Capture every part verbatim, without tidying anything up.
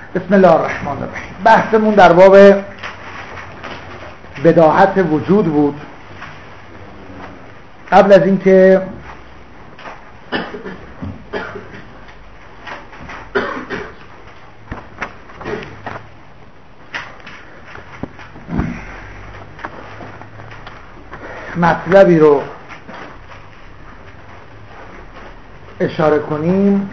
بسم الله الرحمن الرحیم. بحثمون در باب بداهت وجود بود. قبل از اینکه مطلبی رو اشاره کنیم،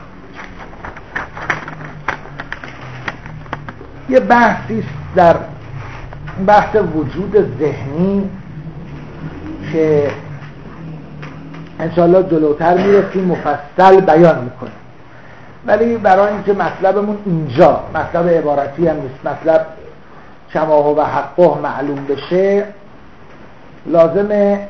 یه بحثی است در بحث وجود ذهنی که انشاءالله جلوتر میرسیم مفصل بیان میکنیم، ولی برای اینکه مطلبمون اینجا مطلب عبارتی هم نیست، مطلب شماه و حقه معلوم بشه، لازمه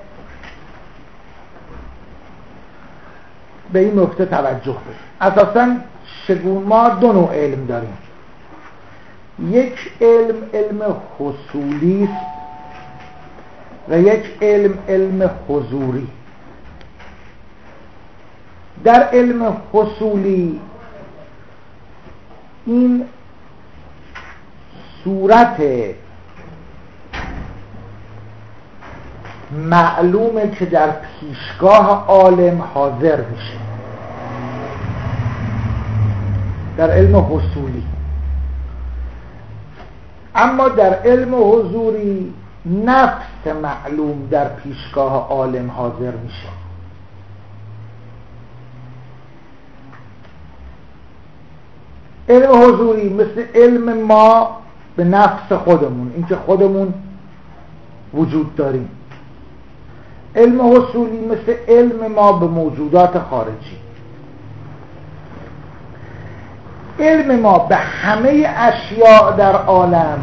به این نکته توجه بشه. اساساً شگون ما دو نوع علم داریم. یک علم علم حصولی است و یک علم علم حضوری. در علم حصولی این صورت معلومه که در پیشگاه عالم حاضر میشه در علم حصولی. اما در علم حضوری نفس معلوم در پیشگاه عالم حاضر میشه. علم حضوری مثل علم ما به نفس خودمون، اینکه خودمون وجود داریم. علم حصولی مثل علم ما به موجودات خارجی. علم ما به همه اشیاء در عالم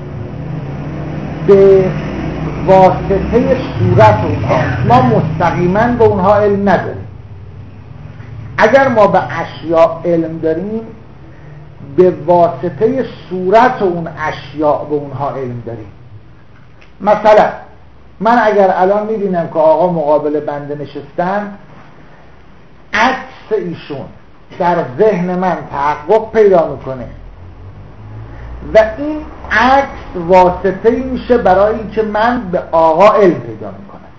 به واسطه صورت اونها، ما مستقیما به اونها علم نداریم. اگر ما به اشیاء علم داریم به واسطه صورت اون اشیاء به اونها علم داریم. مثلا من اگر الان میبینم که آقا مقابل بنده نشستن، عکس ایشون در ذهن من تحقق پیدا میکنه و این عکس واسطه میشه برای اینکه من به آقا علم پیدا میکنم.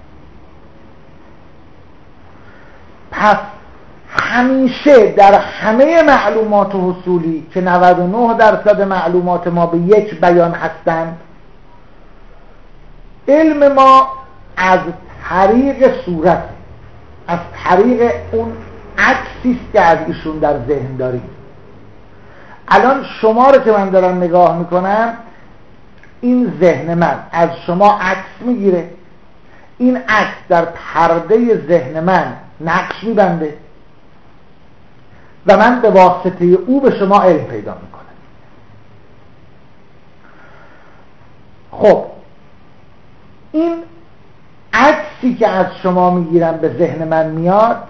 پس همیشه در همه معلومات حصولی که نود و نه درصد معلومات ما به یک بیان هستند، علم ما از طریق صورت، از طریق اون عکسی است که از ایشون در ذهن داریم. الان شما رو که من دارم نگاه میکنم، این ذهن من از شما عکس میگیره، این عکس در پرده ذهن من نقش میبنده و من به واسطه او به شما علم پیدا میکنم. خب این عکسی که از شما میگیرم به ذهن من میاد،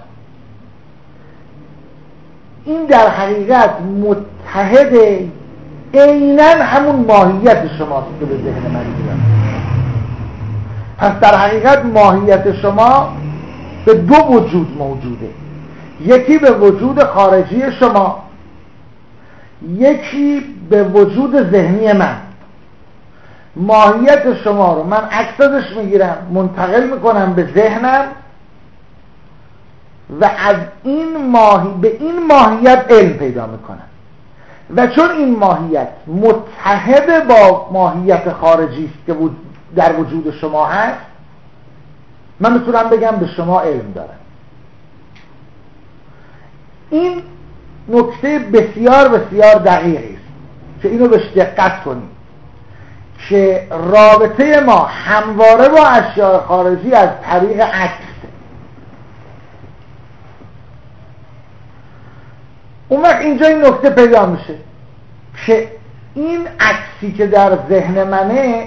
این در حقیقت متحد عیناً همون ماهیت شماست که به ذهن من میاد. پس در حقیقت ماهیت شما به دو وجود موجوده، یکی به وجود خارجی شما، یکی به وجود ذهنی من. ماهیت شما رو من عکس ازش میگیرم، منتقل میکنم به ذهنم و از این ماهی به این ماهیت علم پیدا میکنم و چون این ماهیت متحد با ماهیت خارجی است که در وجود شما هست، من میتونم بگم به شما علم دارم. این نکته بسیار بسیار دقیقی است که اینو بهش دقت کنید که رابطه ما همواره با اشیاء خارجی از طریق عکس. اون وقت اینجا این نکته پیدا میشه که این عکسی که در ذهن منه،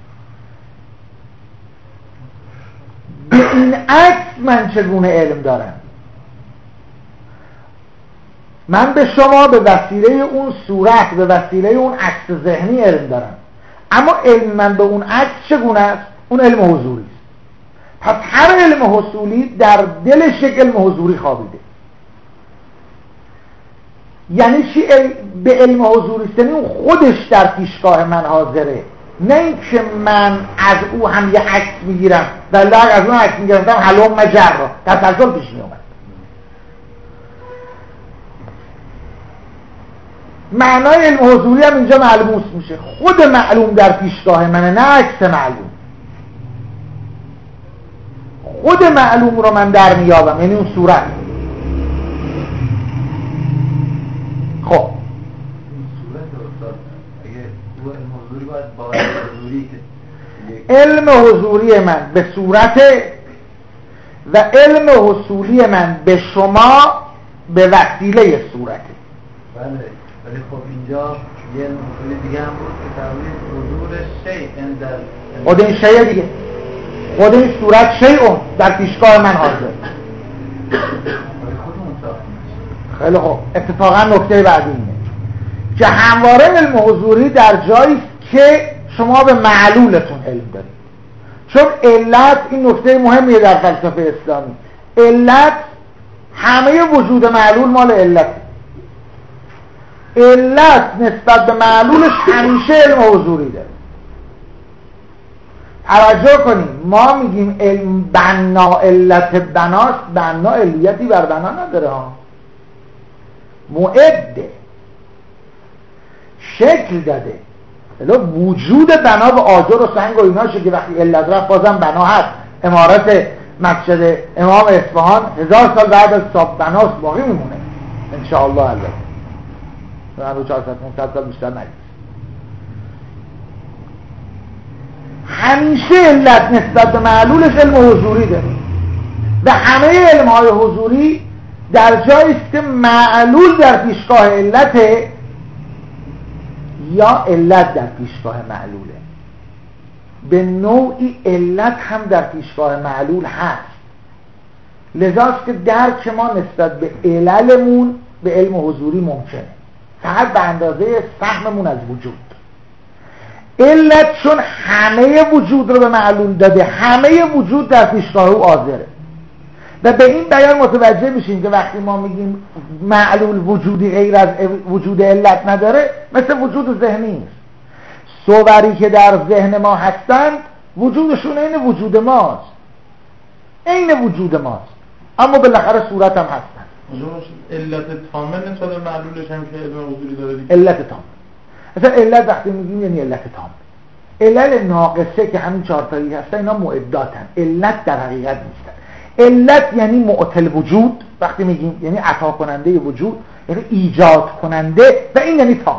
به این عکس من چگونه علم دارم؟ من به شما به وسیله اون صورت، به وسیله اون عکس ذهنی علم دارم، اما علم من به اون عکس چگونه است؟ اون علم حضوری است. پس هر علم حصولی در دلش یک علم حضوری خوابیده. یعنی چی به علم حضوری است؟ اون خودش در پیشگاه من حاضره، نه اینکه من از او هم یه عکس میگیرم و اگر از اون عکس میگرفتم حلوم مجرا تسلسل پیش میومد. معنای علم حضوری هم اینجا ملموس میشه، خود معلوم در پیشگاه منه، نه عکس معلوم. خود معلوم رو من در میابم، یعنی اون صورت. خب علم حضوری من به صورت و علم حصولی من به شما به وسیله صورته. بله، ولی خب اینجا یه علم حضوری دیگه هم بود که تقریبا حضور شیء در خود این شیء دیگه، خود این صورت شیء در پیشگاه من حاضر. خیلی خوب، اتفاقا نکته بعدی اینه که همواره علم حضوری در جایی که شما به معلولتون علم دارید، چون علت این نکته مهمیه در فلسفه اسلامی. علت همه وجود معلول مال علت، علت نسبت به معلولش همیشه علم حضوری داره. توجه کنیم، ما میگیم علم بنا علت بناست، بنا علیتی بر بنا نداره ها، معده شکل داده. الا وجود بنا به آجر و سنگ و ایناشه که وقتی علت رفت بازم بنا هست. امارت مسجد امام اصفهان هزار سال بعد از ساب بناست باقی میمونه انشاءالله. البته من رو چهارصد پانصد سال بیشتر نگید. همیشه علت نسبت به معلولش علم حضوری داره و همه علم های حضوری در جایی است که معلول در پیشگاه علته یا علت در پیشگاه معلوله. به نوعی علت هم در پیشگاه معلول هست، لذاست که درک ما نسبت به عللمون به علم حضوری ممکنه، فقط به اندازه فهممون از وجود. علت چون همه وجود رو به معلول داده، همه وجود در پیشگاه او حاضره و به این بیان متوجه میشیم که وقتی ما میگیم معلول وجودی غیر از وجود علت نداره، مثل وجود ذهنی است. صوری که در ذهن ما هستند وجودشون عین وجود ماست، عین وجود ماست، اما بالاخره صورت هم هستن. علت تامه نسبت به معلولش هم که علم حضوری داره دیگه. علت تام، مثلا علت وقتی میگیم یعنی علت تام. علل ناقصه که همین چهار تایی هستن اینا معداتن، علت در حقیقت نیستن. علت یعنی معطل وجود، وقتی میگیم یعنی عطا کننده وجود، یعنی ایجاد کننده، و این یعنی تام.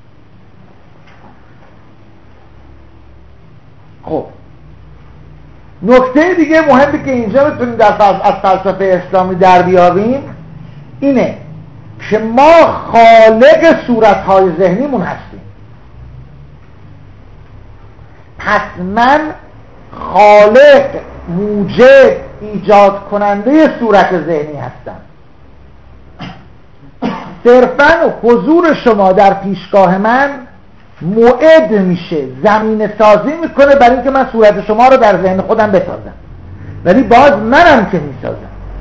خب نکته دیگه مهمی که اینجا بتونیم در فلسفه از فلسفه اسلامی در بیاریم اینه که ما خالق صورتهای ذهنیمون هستیم. پس من خالق، موجد، ایجاد کننده صورت ذهنی هستم. صرفاً حضور شما در پیشگاه من موعد میشه، زمین سازی میکنه برای اینکه من صورت شما رو در ذهن خودم بسازم، ولی باز منم که میسازم.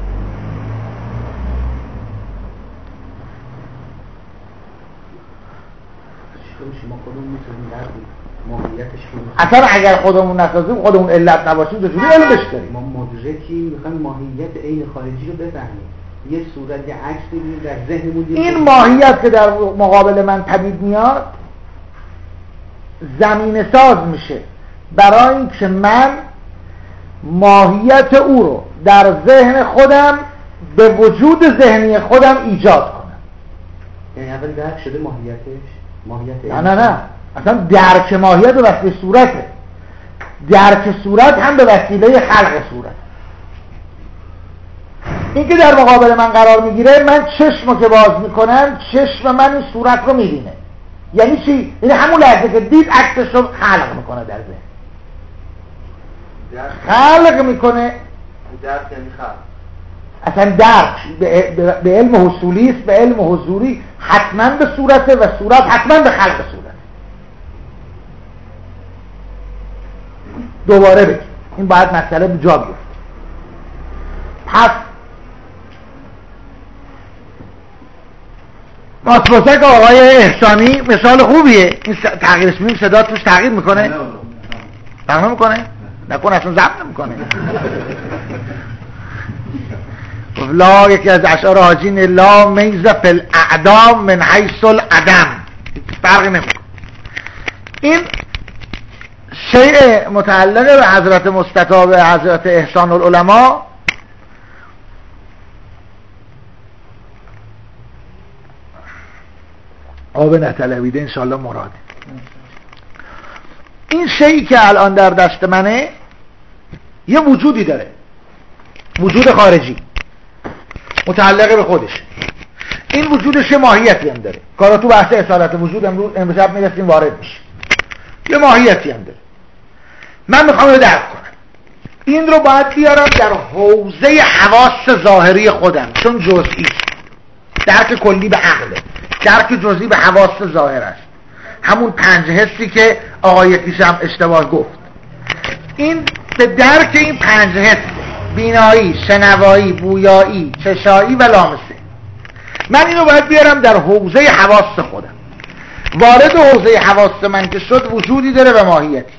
اصلا اگر خودمون نسازیم، خودمون علت نباشیم، چجوری علمش داریم؟ ما مدرکی میخوایم ماهیت عین خارجی رو بفهمیم. یه صورت، یه عکس ببینیم در ذهنمون. این ماهیت که در مقابل من پدید میاد زمین ساز میشه برای اینکه من ماهیت او رو در ذهن خودم به وجود ذهنی خودم ایجاد کنم. یعنی اول درک شده ماهیتش؟ ماهیت نه نه نه، اصلا درک ماهیت به وسیله صورته، درک صورت هم به وسیله خلق صورت. این که در مقابل من قرار میگیره، من چشم که باز میکنم چشم من این صورت رو میبینه. یعنی چی؟ یعنی همون لحظه که دید عکسش رو خلق میکنه در ذهن، خلق میکنه. درک یعنی خلق. اصلا درک به, به علم حصولی است، به علم حضوری حتما به صورته و صورت حتما به خلق صورت. دوباره بگیم، این باید مسئله به جا بیفته. پس ماتروسک آقای احسانی مثال خوبیه. این تغییرش میبینیم صدا توش تغییر میکنه؟ تغییر میکنه؟ نکن اصلا ضبط نمیکنه. لا یکی از اشعار حاجین لا میز فی الاعدام من حیث العدم، فرقی نمیکنه. این شیء متعلق به حضرت مستطاب حضرت احسان العلماء آب نطلبیده انشاءالله مراده. این شیئی که الان در دست منه یه وجودی داره، وجود خارجی متعلق به خودش. این وجودش یه ماهیتی هم داره. کارا تو بحث اصالت وجود امروز امروز میرسیم وارد میشه. یه ماهیتی هم داره. من میخوام رو درک کنم. این رو باید بیارم در حوزه حواس ظاهری خودم، چون جزئی درک کلی به عقله، درک جزئی به حواس ظاهر است. همون پنج حسی که آقای یکیش هم اشتباه گفت. این به درک این پنج حس، بینایی، شنوایی، بویایی، چشایی و لامسه، من اینو باید بیارم در حوزه حواس خودم. وارد حوزه حواس من که شد وجودی داره و ماهیتی.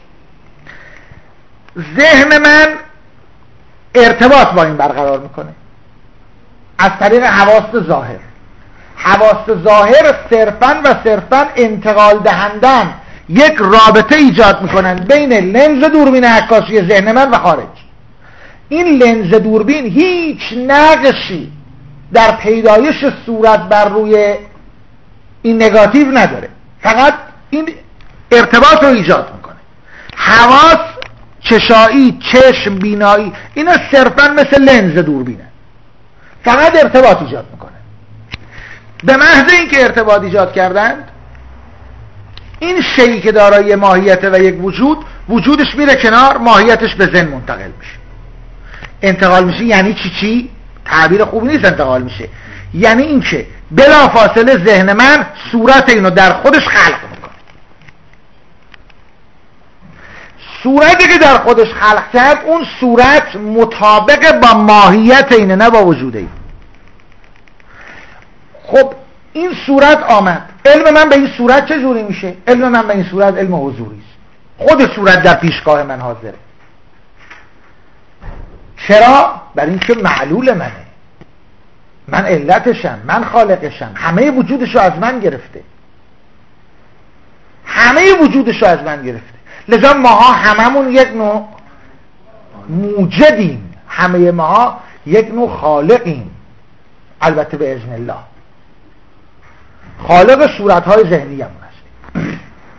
ذهن من ارتباط با این برقرار میکنه از طریق حواس ظاهر. حواس ظاهر صرفاً و صرفاً انتقال دهندن یک رابطه ایجاد میکنن بین لنز دوربین عکاسی ذهن من و خارج. این لنز دوربین هیچ نقشی در پیدایش صورت بر روی این نگاتیو نداره، فقط این ارتباط رو ایجاد میکنه. حواس چشایی، چشم، بینایی، اینا صرفاً مثل لنز دوربینه، فقط ارتباط ایجاد میکنه. به محض اینکه ارتباط ایجاد کردند، این شیئی که دارای ماهیت و یک وجود، وجودش میره کنار، ماهیتش به ذهن منتقل میشه. انتقال میشه یعنی چی چی؟ تعبیر خوبی نیست انتقال میشه. یعنی این که بلا فاصله ذهن من صورت اینو در خودش خلق میکنه. صورتی که در خودش خلق کرد، اون صورت مطابق با ماهیت اینه، نه با وجود این. خب این صورت آمد، علم من به این صورت چه جوری میشه؟ علم من به این صورت علم حضوری است. خود صورت در پیشگاه من حاضره. چرا؟ برای اینکه معلول منه، من علتشم، من خالقشم، همه وجودشو از من گرفته، همه وجودشو از من گرفته. لذا ماها هممون یک نوع موجدیم، همه ماها یک نوع خالقیم، البته به اذن الله. خالق صورتهای ذهنی همون هستیم.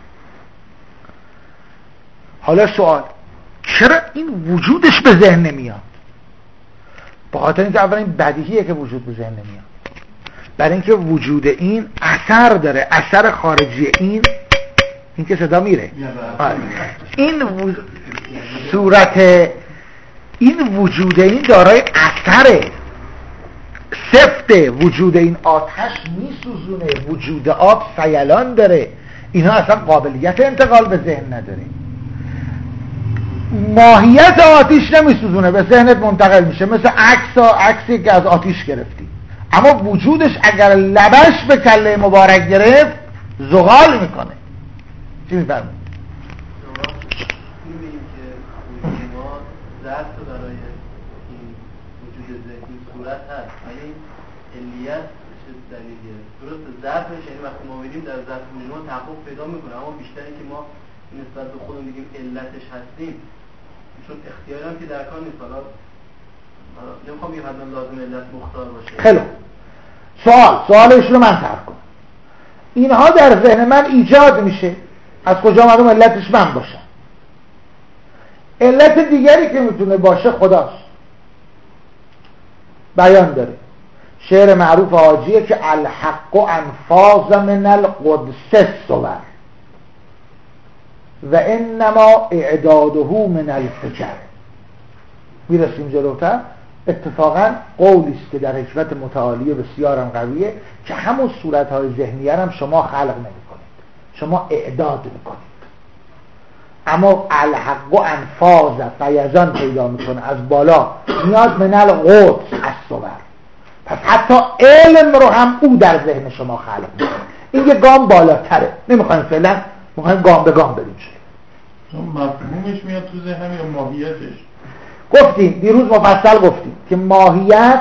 حالا سوال، چرا این وجودش به ذهن نمیاد؟ به خاطر اینکه اولا این بدیهیه که وجود به ذهن نمیاد، برای اینکه وجود این اثر داره، اثر خارجی این این که صدا میره آره. این و... صورت این وجود این دارای اثره، سفت وجود این آتش میسوزونه، وجود آب سیلان داره، اینا اصلا قابلیت انتقال به ذهن نداره. ماهیت آتیش نمیسوزونه، به ذهنت منتقل میشه، مثل عکس عکسی که از آتیش گرفتی، اما وجودش اگر لبش به کله مبارک گرفت زغال میکنه. چی میفرمید؟ میبینیم که وجود ما ظرف برای این وجود ذهنی صورت هست، ولی این علیت چه دلیلیه؟ درست ظرفش، یعنی وقتی ما میبینیم در ظرف وجود ما تحقق پیدا میکنه، اما بیشتری که ما نسبت به خودمون میگیم علتش هستیم، چون اختیاری هم که در کار نیست. حالا نمیخوام یه حتما لازم علت مختار باشه. خیلی سوال سوالش رو من طرح کنم. اینها در ذهن من ایجاد میشه، از کجا معلوم علتش من باشم؟ علت دیگری که میتونه باشه خداست، بیان داره. شعر معروف حاجیه که الحق انفاذ من القدس صور و انما اعداده من الفجر. میرسیم جلوتر، اتفاقا قولیست که در حکمت متعالی بسیارم قویه که همون صورتهای ذهنیه هم شما خلق نمی کنید، شما اعداد میکنید. اما الحق انفاذ فیضان پیدا میکنه از بالا، میاد من القدس از صور. پس حتی علم رو هم او در ذهن شما خلق میکنه. این یه گام بالاتره، نمیخوایم فعلا، میخوایم گام به گام بریم. چون مفهومش میاد تو ذهن یا ماهیتش؟ گفتیم دیروز مفصل گفتیم که ماهیت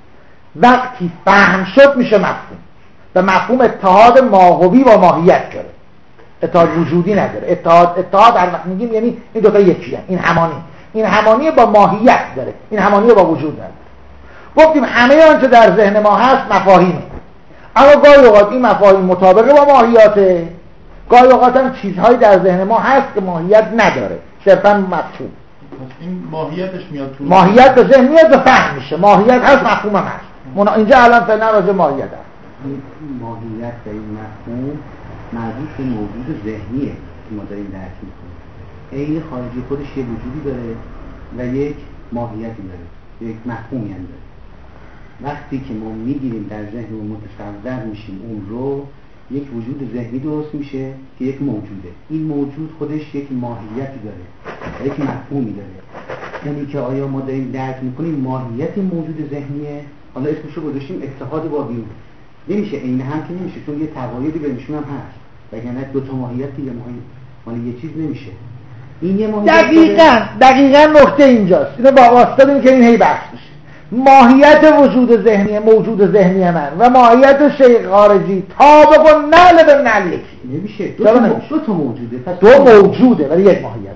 وقتی فهم شد میشه مفهوم، و مفهوم اتحاد ماهوی با ماهیت داره، اتحاد وجودی نداره. اتحاد اتحاد هر وقت میگیم یعنی این دوتا یکی هست. این همانی این همانی با ماهیت داره، این همانی با وجود نداره. گفتیم همه آنچه در ذهن ما هست مفاهیمه، اما گاهی اوقات این مفاهیم مطابقه با ماهیاته، گاهی اوقات هم چیزهایی در ذهن ما هست که ماهیت نداره، صرفا مفهوم. این ماهیتش میاد تو ماهیت به ذهن میاد و فهم میشه، ماهیت هست مفهوم هم هست. منا... اینجا الان فعلا راجع ماهیت هست. این ماهیت و این مفهوم مربوط به موجود ذهنیه که ما داریم درک میکنیم. عین خارجی خودش یه وجودی داره و یک ماهیتی داره، یک مفهومی هم داره. وقتی که ما میگیریم در ذهن و متصور میشیم اون رو، یک وجود ذهنی درست میشه که یک موجوده. این موجود خودش یک ماهیتی داره و یک مفهومی داره. اونی که آیا ما داریم درک میکنیم ماهیت موجود ذهنیه، حالا اسمش رو گذاشتیم اتحاد با بیرون. نمیشه عین هم که نمیشه، چون یه تقایدی بینشون هم هست، وگرنه دو تا ماهیت دیگه ماهیت یه چیز نمیشه. این یه ماهیت دقیقاً دقیقاً نکته اینجاست. اینو با واسطه این که این هی بحث میشه. ماهیت وجود ذهنی موجود ذهنی من و ماهیت شیء خارجی طابق و نعل به نعل یکی نمیشه. دو تا, دو تا موجوده، پس دو موجوده ولی یک ماهیت.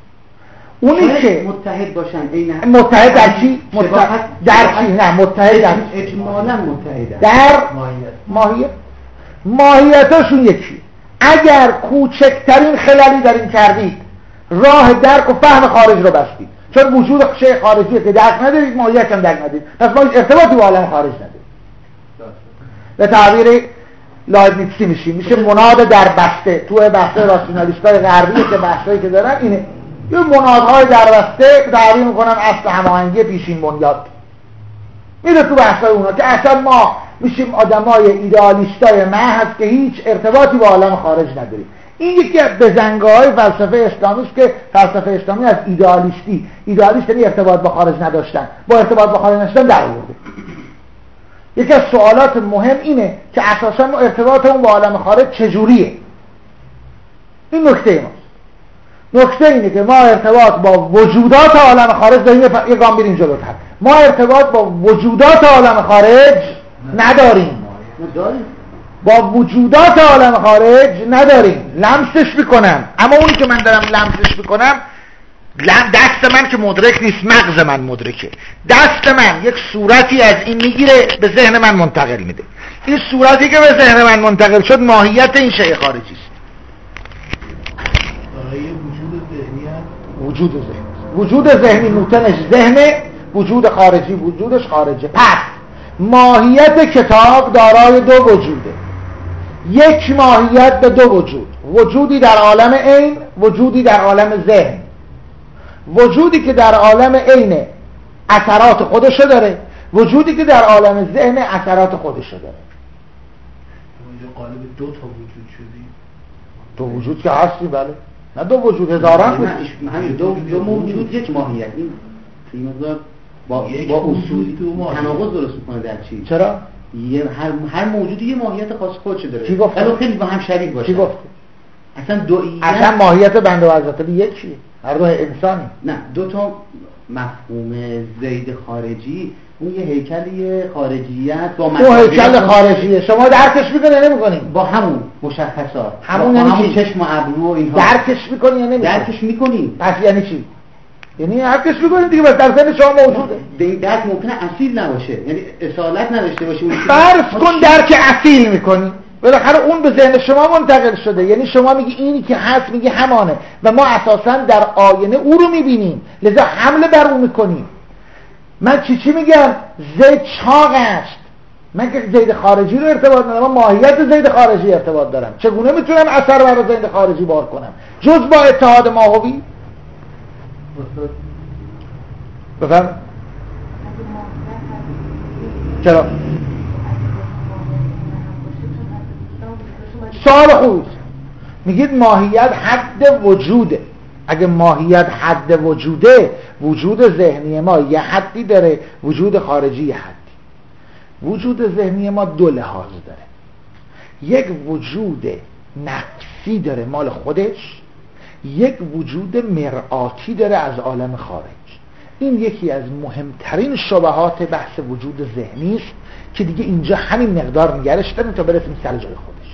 اونی که متحد باشن عین متحد در چی؟ متحد در چی؟ نه متحد در اجمالاً متحد در ماهیت. ماهیتاشون یکی. اگر کوچکترین خلالی در این کردید راه درک و فهم خارج رو بستید، چون وجود شیء خارجی که درک ندارید ماهیت هم درک ندارید، پس ما ارتباطی با عالم خارج نداریم. به تعبیر لایبنیتسی میشیم میشه مناد در بسته. تو بحث راسیونالیست‌های غربی که بحثایی که دارن اینه، یه منادهای در بسته تعبیر میکنن اصل هماهنگی پیشین بنیاد. میره تو بحثای اونا که اصلا ما میشیم آدمای ایدئالیستای محض که هیچ ارتباطی با عالم خارج نداریم. این یکی از بزنگاه‌های فلسفه اسلامی است که فلسفه اسلامی از ایدئالیستی، ایدئالیست یعنی ارتباط با خارج نداشتن، با ارتباط با خارج نداشتن در آورده. یکی از سوالات مهم اینه که اساسا ما ارتباطمون با عالم خارج چجوریه؟ این نکته ماست. نکته اینه که ما ارتباط با وجودات عالم خارج داریم. یه گام بریم جلوتر. ما ارتباط با وجودات عالم خارج نداریم. داریم. با وجودات عالم خارج نداریم. لمسش میکنم، اما اونی که من دارم لمسش میکنم دست من که مدرک نیست، مغز من مدرکه. دست من یک صورتی از این میگیره به ذهن من منتقل میده. این صورتی که به ذهن من منتقل شد ماهیت این شیء خارجی است. وجود ذهنی هست. وجود ذهنی وجود ذهنی نوتنش ذهنه، وجود خارجی وجودش خارجه. پس ماهیت کتاب دارای دو وجوده، یک ماهیت به دو وجود، وجودی در عالم عین، وجودی در عالم ذهن. وجودی که در عالم عین اثرات خودشو داره، وجودی که در عالم ذهن اثرات خودشو داره. اونجا قالب دو تا وجود شدی؟ دو وجود که هستی، بله. نه دو وجود، هزاران وجود. همین دو, دو موجود یک ماهیت. این این مقدار با با اصول تناقض درست میکنه در چی؟ چرا؟ یه هر هر موجودی یه ماهیت خاص خودش داره. کی گفت؟ ولی خیلی با هم شریک باشه. کی گفت؟ اصلا دوئیت اصلا ماهیت بنده و حضرت علی یکیه. هر دو انسانی. نه، دو تا مفهوم زید خارجی، اون یه هیکلی خارجیت با اون هیکل خارجیه. شما درکش میکنی یا نمیکنی؟ با همون مشخصات، همون یعنی همون چشم و ابرو و اینها درکش میکنی یا نمیکنی؟ درکش میکنی. پس یعنی چی؟ یعنی درکش میکنی دیگه، بس در ذهن شما موجوده. این درک ممکنه اصیل نباشه، یعنی اصالت نداشته باشه. فرض کن درک اصیل میکنی، بالاخره اون به ذهن شما منتقل شده، یعنی شما میگی اینی که هست میگی همانه و ما اساسا در آینه او رو میبینیم، لذا حمله بر او میکنیم. من چی چی میگم؟ زید چاق است. من که زید خارجی رو ارتباط ندارم، من ماهیت زید خارجی ارتباط دارم. چگونه میتونم اثر بر زید خارجی بار کنم جز با اتحاد ماهوی؟ بفهم چرا؟ سوال خوبی. میگید ماهیت حد وجوده. اگه ماهیت حد وجوده، وجود ذهنی ما یه حدی داره، وجود خارجی یه حدی. وجود ذهنی ما دو لحاظ داره. یک وجود نفسی داره مال خودش، یک وجود مرآتی داره از عالم خارج. این یکی از مهمترین شبهات بحث وجود ذهنی است که دیگه اینجا همین مقدار نگرش داریم تا برسیم سر جای خودش.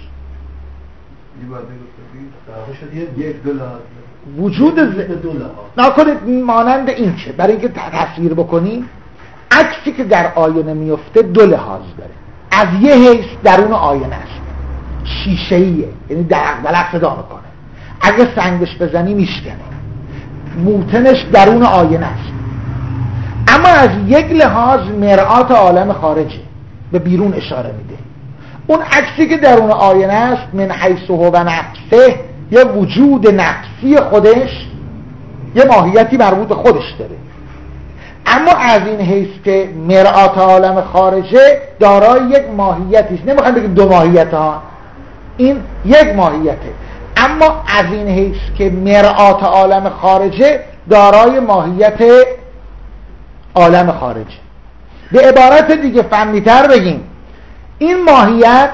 وجود ذهنی نکنید مانند این چه برای اینکه تصویر بکنیم، عکسی که در آینه میفته دو لحاظ داره. از یه حیث درون آینه است، شیشه‌ایه، یعنی درق دلق صدا میکنه، اگه سنگش بزنی میشکنه، موتنش درون آینه است. اما از یک لحاظ مرآت عالم خارجه، به بیرون اشاره میده. اون عکسی که درون آینه است من حیث هو و نفسه، یه وجود نفسی خودش، یه ماهیتی مربوط خودش داره. اما از این حیث که مرآت عالم خارجه دارای یک ماهیتی است. نمیخوام بگیم دو ماهیت ها، این یک ماهیته. اما از این حیث که مرآت عالم خارجه دارای ماهیت عالم خارجه. به عبارت دیگه فنی‌تر بگیم، این ماهیت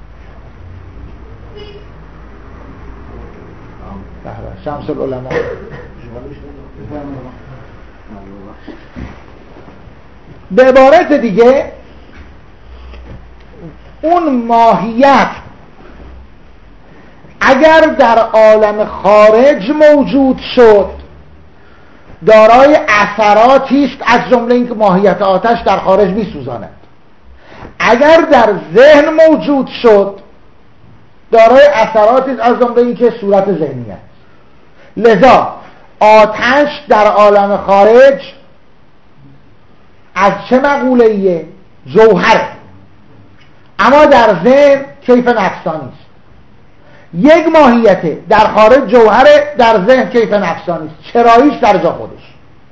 شمس العلماء به عبارت دیگه اون ماهیت اگر در عالم خارج موجود شد دارای اثراتی است، از جمله اینکه ماهیت آتش در خارج میسوزاند. اگر در ذهن موجود شد دارای اثراتی است، از جمله اینکه صورت ذهنی است. لذا آتش در عالم خارج از چه مقوله‌ایه؟ جوهره، اما در ذهن کیف نفسانی است. یک ماهیته، در خارج جوهره، در ذهن کیف نفسانی است. چراییش در جا خودش.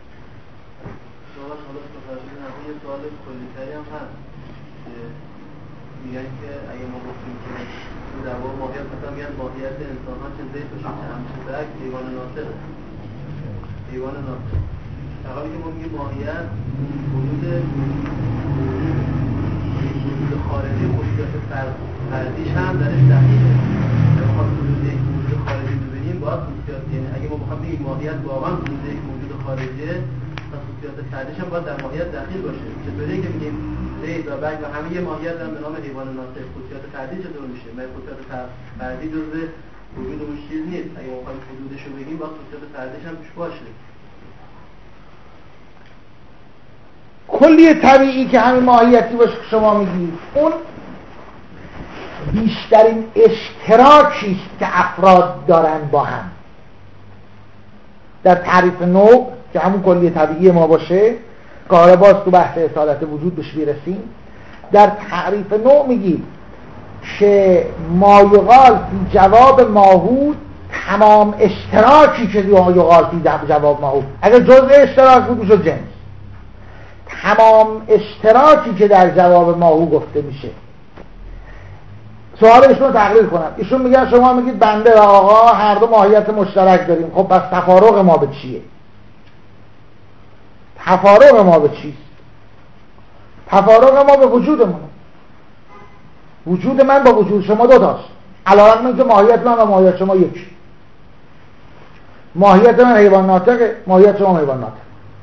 میگن که اگه ما گفتیم که در واقع ماهیت مثلا میگن ماهیت انسان ها چه زیت باشه چه همچه برک حیوان ناطقه، حیوان ناطق. در حالی که ما میگیم ماهیت وجود وجود خارجی، خصوصیات فردیش هم درش دقیقه. اگه ما وجود یک موجود خارجی ببینیم باید خصوصیات، یعنی اگه ما بخوام بگیم ماهیت واقعا وجود یک موجود خارجیه، خصوصیات فردیش هم باید در ماهیت داخل باشه. چطوری که میگیم زید و برگ و همه یه ماهیت هم به نام حیوان ناطق، خصوصیات فردی چطور میشه؟ من خصوصیات فردی جزء وجود اون چیز نیست. اگه ما بخوایم حدودش رو بگیم باید خصوصیات فردیش هم توش باشه. کلی طبیعی که همین ماهیتی باشه که شما میگید، اون بیشترین اشتراکی است که افراد دارن با هم. در تعریف نوع که همون کلی طبیعی ما باشه، کار باز تو بحث اصالت وجود بهش میرسیم. در تعریف نوع میگیم که ما یقال فی جواب ماهود، تمام اشتراکی که ما یقال فی جواب ماهود، اگر جزء اشتراک بود میشه جنس. تمام اشتراکی که در جواب ماهو گفته میشه. سوال ایشون رو تقریر کنم. ایشون میگن شما میگید بنده و آقا هر دو ماهیت مشترک داریم. خب پس تفارق ما به چیه؟ تفارق ما به چیست؟ تفارق ما به وجودمونه. وجود من با وجود شما دو تاست. علیرغم اینکه ماهیت من و ماهیت شما یک. ماهیت من حیوان ناطقه، ماهیت شما حیوان ناطق.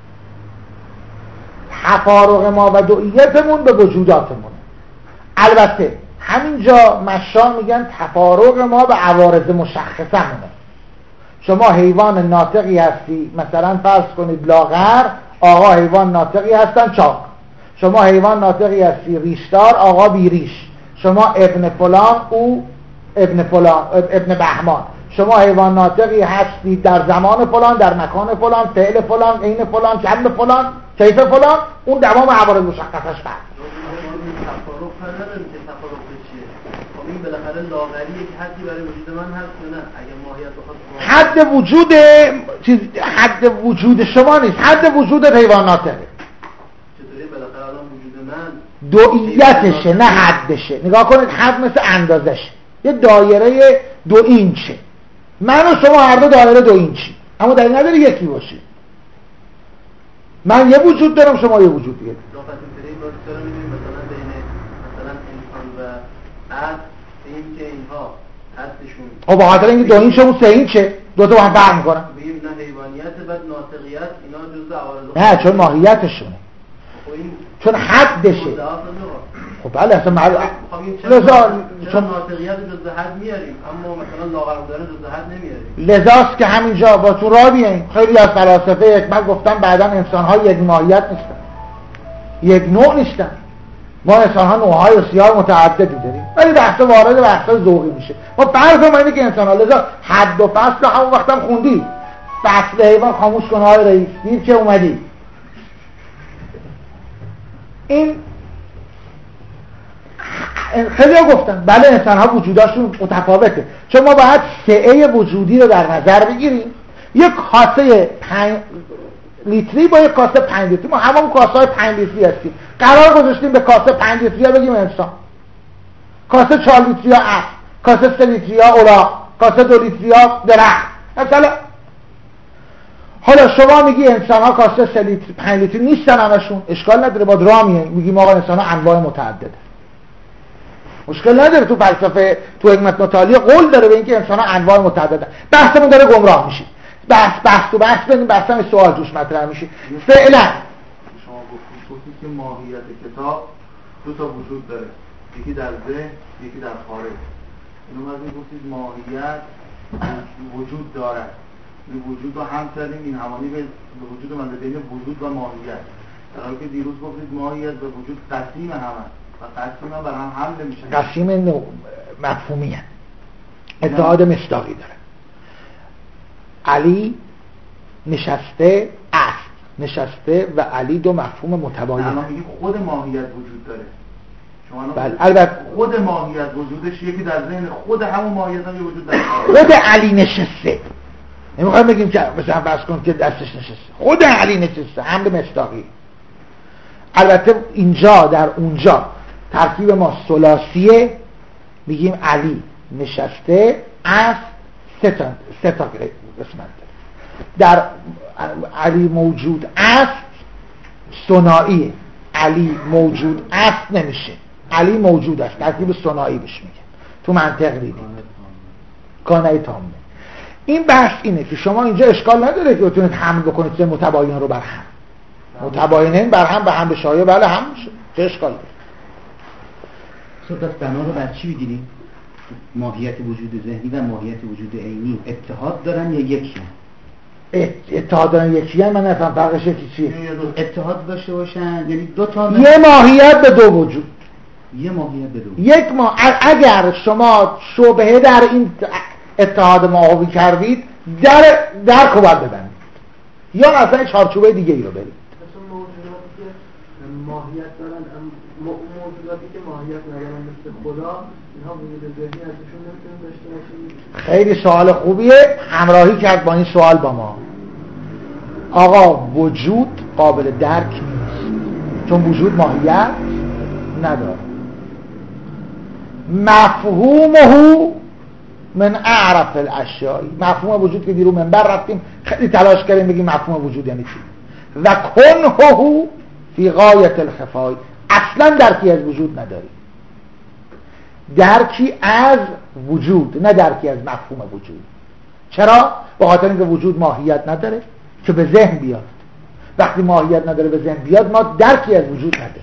تفارق ما و دوئیتمون به وجوداتمونه. البته همینجا مشا میگن تفارق ما به عوارض مشخصمونه. شما حیوان ناطقی هستی، مثلا فرض کنید لاغر، آقا حیوان ناطقی هستن چاق. شما حیوان ناطقی هستی ریشدار، آقا بیریش. شما ابن فلان، او ابن فلان، ابن بهمان. شما حیوان ناطقی هستی در زمان فلان، در مکان فلان، فعل فلان، عین فلان، جنب فلان، کیف فلان. اون تمام عوارض مشخصش بعد تفارق نداریم که تفارق چیه؟ خب این بالاخره لاغری یک حدی برای وجود من هست یا نه؟ اگه ماهیت بخواد حد وجود چیز حد وجود شما نیست، حد وجود حیوان ناطقه. چطوری بالاخره الان وجود من دوئیتشه نه حدشه. نگاه کنید حد مثل اندازشه، یه دایره دو اینچه. من و شما هر دو دایره دو اینچی، اما دلیل نداره یکی باشه. من یه وجود دارم، شما یه وجود دیگه. مثلا بین از این که اینها هستشون خب با خاطر اینکه دو اینچه اون سه اینچه دو تا با هم فرق میکنن. بگیم اینا حیوانیت بعد ناطقیت اینا جزء عوارض نه چون ماهیتشونه، چون حدشه. خب بله اصلا معلوم لذا چون ناطقیت جزء حد میاریم اما مثلا لاغر بودن جزء حد نمیاریم. لذاست که همینجا با تو را بیاییم. خیلی از فلاسفه من گفتم بعدا انسان ها یک ماهیت نیستن، یک نوع نیستن. ما انسان ها نوع‌های بسیار متعددی داریم ولی بحث وارد بحث ذوقی میشه. ما فرض ما اینه که انسان ها لذا حد و فصل همون وقتم خوندی فصل حیوان خاموش کن های رئیس دیر که اومدی. این خیلی ها گفتن بله انسان ها وجوداشون متفاوته چون ما باید سعه وجودی رو در نظر بگیریم. یک کاسه پنج لیتری با یک کاسه پنج لیتری، ما همون کاسه های پنج لیتری هستیم، قرار گذاشتیم به کاسه پنج لیتری ها بگیم انسان، کاسه چهار لیتری ها اسب، کاسه سه لیتری ها اوراق، کاسه دو لیتری ها درخت مثلا. حالا شما میگی انسان ها کاسه سه لیتری پنج لیتری نیستن همشون، اشکال نداره با درامیه میگیم آقا انسان ها انواع متعدده، مشکل نداره. تو فلسفه تو حکمت متعالیه قول داره به اینکه انسان ها انواع متعدده. بحثمون داره گمراه میشه، بحث بحث تو بحث بدیم بحث هم سوال توش مطرح میشه. فعلا شما گفتید که ماهیت کتاب دو تا وجود داره، یکی در ذهن یکی در خارج. اینو بعد میگفتید ماهیت وجود دارد، این وجود رو هم کردیم این همانی به وجود من بین وجود و ماهیت، در حالی که دیروز گفتید ماهیت و وجود قسیم هم و قسیم هم بر هم حمله میشه. قسیم مفهومی هم اتحاد مصداقی داره. علی نشسته است، نشسته و علی دو مفهوم متباین. الان میگیم خود ماهیت وجود داره. شما بله البته خود ماهیت وجودش یکی در ذهن خود همون ماهیت هم وجود داره. خود علی نشسته، نمیخوایم بگیم که مثلا فرض کن که دستش نشسته، خود علی نشسته، حمل مصداقی. البته اینجا در اونجا ترکیب ما ثلاثیه، میگیم علی نشسته است، سه تا سه تا قسمت در علی موجود است ثنائیه، علی موجود است نمیشه، علی موجود است ترکیب ثنایی بهش میگه تو منطق دیدیم کانه تامه. این بحث اینه که شما اینجا اشکال نداره که بتونید حمل بکنید سه متباین رو بر هم، متباینین بر هم به هم بشایه بله هم میشه، چه اشکال داره؟ صدت بنا رو بر چی بگیریم؟ ماهیت وجود ذهنی و ماهیت وجود عینی اتحاد دارن یا یکی هم؟ اتحاد دارن یکی هم؟ من نفهم فرقش یکی چیه؟ اتحاد داشته باشن یعنی دو تا یه ماهیت به دو وجود، یه ماهیت به دو وجود. یک ما اگر شما شبهه در این اتحاد ماهوی کردید در درک رو باید ببندید یا اصلا چارچوبه دیگه ای رو برید. مثلا موجوداتی که ماهیت دارن، موجوداتی که ماهیت ندارن مثل خدا، اینها وجود ذهنی ازشون نمیتونیم داشته باشیم. خیلی سوال خوبیه، همراهی کرد با این سوال با ما. آقا وجود قابل درک نیست چون وجود ماهیت نداره. مفهومه من اعرف الاشیاء، مفهوم وجود که دیرو منبر رفتیم خیلی تلاش کردیم بگیم مفهوم وجود یعنی چی. و کنه فی غایت الخفای، اصلا درکی از وجود نداری، درکی از وجود نه درکی از مفهوم وجود. چرا؟ به خاطر اینکه وجود ماهیت نداره که به ذهن بیاد. وقتی ماهیت نداره به ذهن بیاد ما درکی از وجود نداریم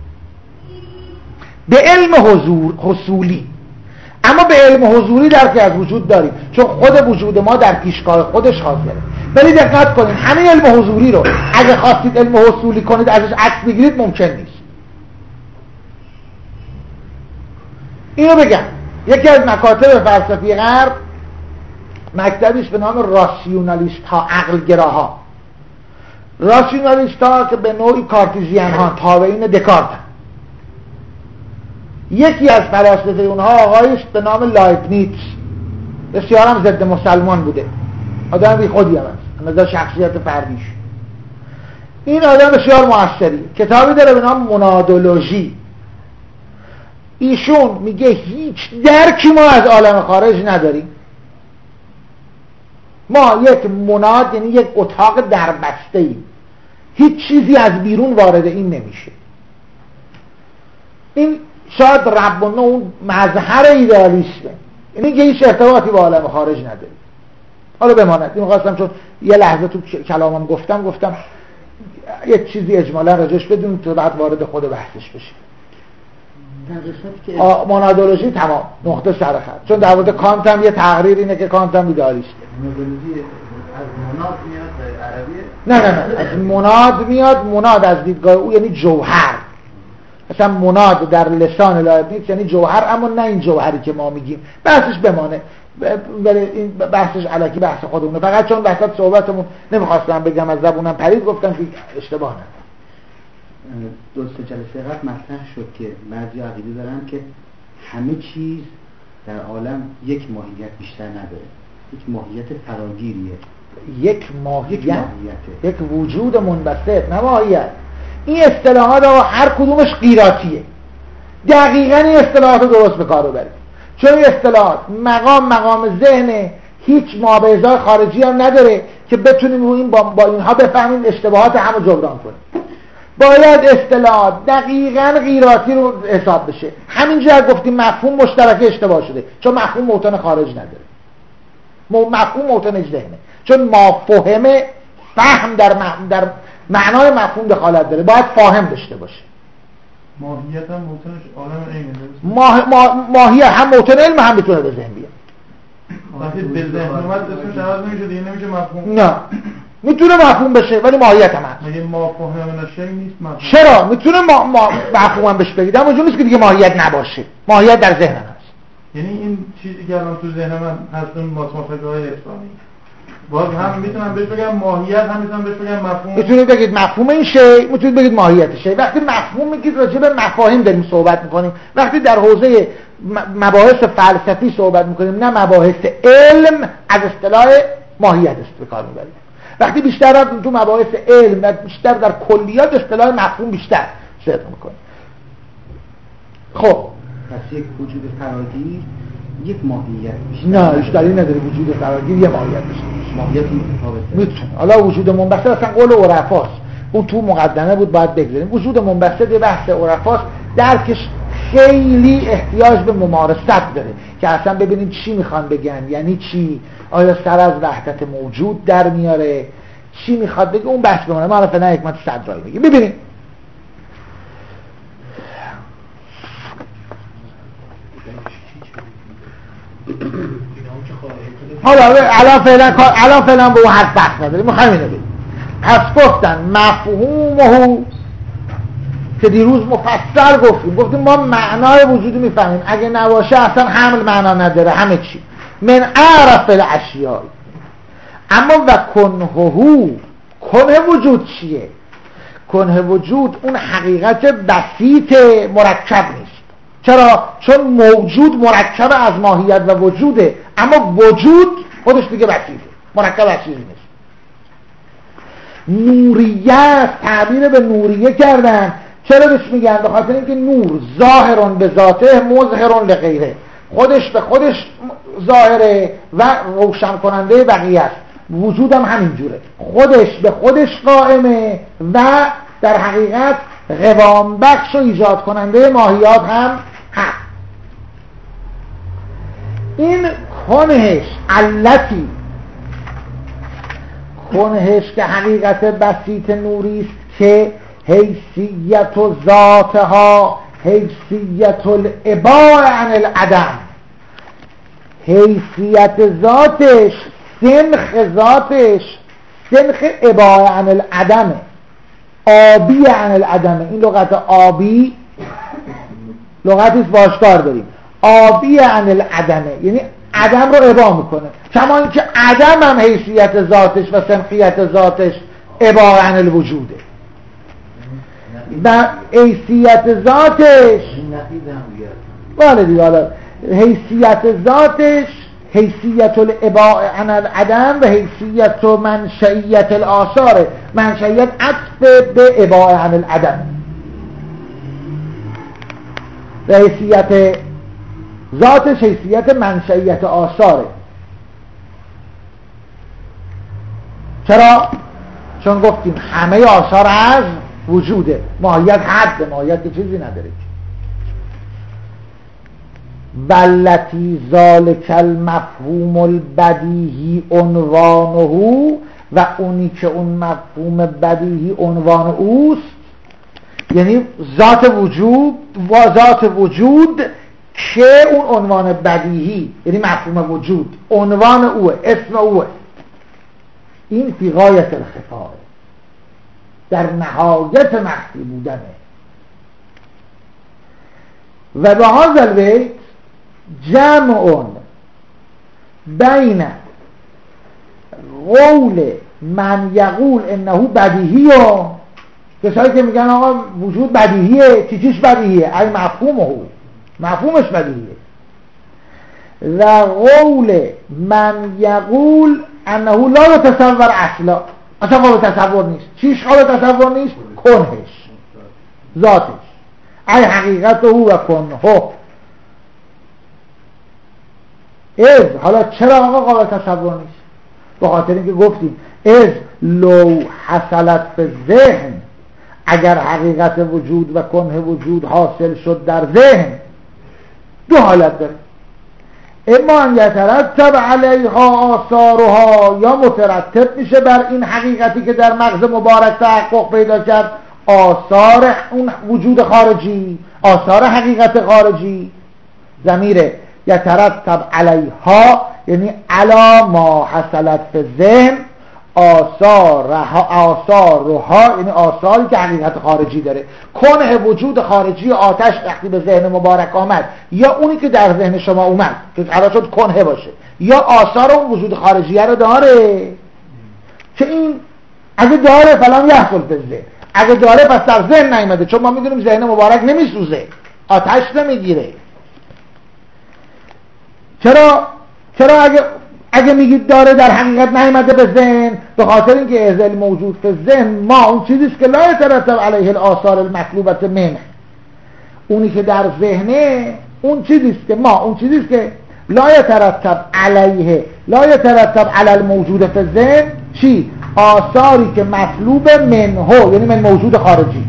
به علم حضور حصولی، اما به علم حضوری درکی از وجود داریم چون خود وجود ما در پیشگاه خودش حاضره. ولی دقت کنید همین علم حضوری رو اگه خواستید علم حصولی کنید ازش عکس بگیرید ممکن نیست. اینو بگم یکی از مکاتب فلسفی غرب مکتبیش به نام راسیونالیست ها، عقل گراها. راسیونالیست ها که به نوعی کارتیزیان ها تابعین دکارت هم. یکی از فلاسفه اونها آقایش به نام لایبنیتس، بسیار هم ضد مسلمان بوده، آدم بی خودی هم هست نظر شخصیت فردیش. این آدم بسیار موثری، کتابی داره به نام منادولوژی. ایشون میگه هیچ درکی ما از عالم خارج نداریم، ما یک مناد یعنی یک اتاق دربسته ایم، هیچ چیزی از بیرون وارد این نمیشه. این شاید ربنا اون مظهر ایدئالیسته، یعنی که هیچ ارتباطی با عالم خارج نداره. حالا بماند این خواستم چون یه لحظه تو کلامم گفتم گفتم یه چیزی اجمالا راجعش بدونیم تو بعد وارد خود بحثش بشیم. مونادولوژی تمام نقطه سرخط، چون در مورد کانت هم یه تقریر اینه که کانت هم ایدئالیسته. مونادولوژی از مناد میاد در عربیه؟ نه نه نه از مناد میاد. مناد از دیدگاه او یعنی جوهر. مثلا مناد در لسان لایبنیتس یعنی جوهر، اما نه این جوهری که ما میگیم. بحثش بمانه، ولی این بحثش الکی بحث خودمونه. فقط چون وسط صحبتمون نمیخواستم بگم از زبونم پرید گفتم که اشتباه نکنم. دو سه جلسه قبل مطرح شد که بعضی عقیده دارن که همه چیز در عالم یک ماهیت بیشتر نداره، یک ماهیت فراگیریه، یک ماهیت، یک, یک وجود منبسط، نه ماهیت. این اصطلاحات هر کدومش قیراتیه. دقیقاً این اصطلاحات رو درست به کار ببرید، چون این اصطلاحات مقام مقام ذهن، هیچ مابعضای خارجی هم نداره که بتونیم رو این با, با اینها بفهمیم اشتباهات همو جبران کنیم. باید اصطلاحات دقیقاً قیراتی رو حساب بشه. همینجا گفتیم مفهوم مشترک اشتباه شده، چون مفهوم موطن خارج نداره، مفهوم موطن ذهنه، چون مفهوم فهم در در معنای مفهوم دخالت داره، باید فاهم داشته باشه. ماهیت هم موطنش عالم علمه. ماه... ما... ماهیت هم موطن علم هم میتونه به ذهن بیاد. وقتی به ذهن اومد اسمش عوض نمیشه دیگه، نمیشه مفهوم. نه میتونه مفهوم بشه ولی ماهیت هم هست. مگه مفهوم نشه نیست مفهوم؟ چرا؟ میتونه ما... ما... مفهوم هم بهش بگید، اما اونجوری نیست که دیگه ماهیت نباشه. ماهیت در ذهن هست. یعنی این چیزی که الان تو ذهن من هست اون ماتماتیک‌های اسلامی، باز هم میتونم بهش بگم ماهیت، هم میتونم بهش بگم مفهوم. میتونید بگید مفهوم این شی، میتونید بگید ماهیت شی. وقتی مفهوم میگید راجع به مفاهیم داریم صحبت میکنیم، وقتی در حوزه مباحث فلسفی صحبت میکنیم نه مباحث علم، از اصطلاح ماهیت استفاده میبریم. وقتی بیشتر تو مباحث علم و بیشتر در کلیات اصطلاح مفهوم بیشتر صرف میکنیم. خب پس یک وجود فراگیر یک ماهیت بیشتر نه اشتری نداره. وجود فراگیر یه ماهیت بیشتر ماهیت متفاوته. میتونه حالا وجود منبسط اصلا قول عرفاست، اون تو مقدمه بود باید بگذاریم. وجود منبسط یه بحث عرفاست، درکش خیلی احتیاج به ممارست داره که اصلا ببینیم چی میخوان بگن، یعنی چی، آیا سر از وحدت موجود در میاره، چی میخواد بگه، اون بحث بمونه. ما رفت نه حکمت صدرایی بگیم. ببینیم حالا الان فعلا الان فعلا به اون حرف بحث نداریم، میخوایم اینو بگیم. پس گفتن مفهومه که دیروز مفصل گفتیم گفتیم ما معنای وجود میفهمیم، اگه نباشه اصلا حمل معنا نداره، همه چی من اعرف الاشیاء. اما و کنههو، کنه وجود چیه؟ کنه وجود اون حقیقت بسیط مرکب نیست. چرا؟ چون موجود مرکب از ماهیت و وجوده، اما وجود خودش دیگه بسیطه، مرکب از چیزی نیست. نوریه تعبیر به نوریه کردن. چرا بهش میگن؟ به خاطر اینکه نور ظاهرون به ذاته مظهرون لغیره، خودش به خودش ظاهره و روشن کننده بقیه است. وجود هم همینجوره، خودش به خودش قائمه و در حقیقت قوام بخش و ایجاد کننده ماهیات هم هست. این کنهش علتی، کنهش که حقیقت بسیط نوری است که حیثیت و ذاتها حیثیت الاباء عن العدم، حیثیت ذاتش، سنخ ذاتش سنخ اباء عن العدم، آبی عن العدم. این لغت آبی لغتی واشکار داریم، آبی عن العدمه، یعنی عدم رو اباء میکنه، کما اینکه عدم هم حیثیت ذاتش و سنخیت ذاتش اباء عن الوجوده و حیثیت ذاتش بله دیگه، حالا حیثیت ذاتش حیثیت الاباء عن العدم و حیثیت و منشئیت الآثار. منشئیت عطف به اباء عن العدم و حیثیت ذاتش حیثیت منشئیت آثاره. چرا؟ چون گفتیم همه آثار از وجوده، ماهیت حد، ماهیت که چیزی نداره. والتی ذالک المفهوم البدیهی عنوانه، و اونی که اون مفهوم بدیهی عنوان اوست، یعنی ذات وجود و ذات وجود که اون عنوان بدیهی یعنی مفهوم وجود عنوان اوه، اسم اوه. این فی غایت الخفا، در نهایت مخفی بودنه. و به هذا البیت جمع بین قول من یقول انه بدیهی، و کسایی که میگن آقا وجود بدیهیه، چی چیش بدیهیه؟ ای مفهومه، مفهومش بدیهیه. و قول من یقول انه لا يتصور اصلا، اصلا قابل تصور نیست. چیش قابل تصور نیست؟ کنهش، ذاتش، ای حقیقته و کنه. از حالا چرا آقا قابل تصور نیست؟ به خاطر اینکه گفتیم از لو حصلت به ذهن، اگر حقیقت وجود و کنه وجود حاصل شد در ذهن، دو حالت داره: اما ان یترتب علیها آثارها، یا مترتب میشه بر این حقیقتی که در مغز مبارک تحقق پیدا کرد آثار اون وجود خارجی، آثار حقیقت خارجی. ضمیر یترتب علیها یعنی علا ما حصلت فی ذهن، آثارها آثارها یعنی آثاری که حقیقت خارجی داره. کنه وجود خارجی آتش وقتی به ذهن مبارک آمد، یا اونی که در ذهن شما اومد که قرار شد کنه باشه، یا آثار اون وجود خارجی رو داره که این اگه داره فلان یحصل فی ذهن، اگه داره پس در ذهن نیامده، چون ما میدونیم ذهن مبارک نمیسوزه، آتش نمیگیره. چرا چرا اگه اگه میگید داره در حقیقت نیامده به ذهن؟ به خاطر اینکه ازل موجود فی ذهن ما اون چیزیست که لا یترتب علیه الاثار المطلوبه منه، اونی که در ذهنه اون چیزیست که ما اون چیزیست که لا یترتب علیه لا یترتب علی الموجود فی ذهن، چی؟ آثاری که مطلوب منه، یعنی من موجود خارجی.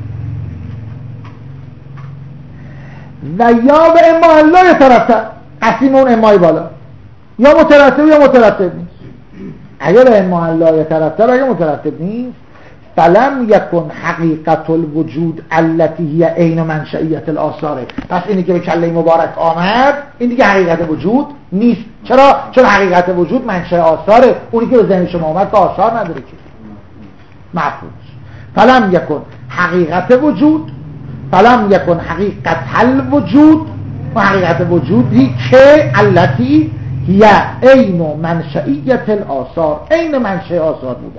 و یا به اما لا یترتب، اصلا اون امای بالا، یا مترتب یا مترتب نیست. اگر اما لا یترتب، اگر مترتب نیست، فلم یکن حقیقت الوجود التي هی عین منشئیت الاثار. پس اینی که به کله مبارک آمد این دیگه حقیقت وجود نیست. چرا؟ چون حقیقت وجود منشأ آثاره، اونی که به ذهن شما آمد که آثار نداره که مفهوم. فلم یکن حقیقت وجود، فلم یکن حقیقت الوجود، و حقیقت وجودی که التي هی عین منشئیت الاثار، عین منشأ آثار بودن.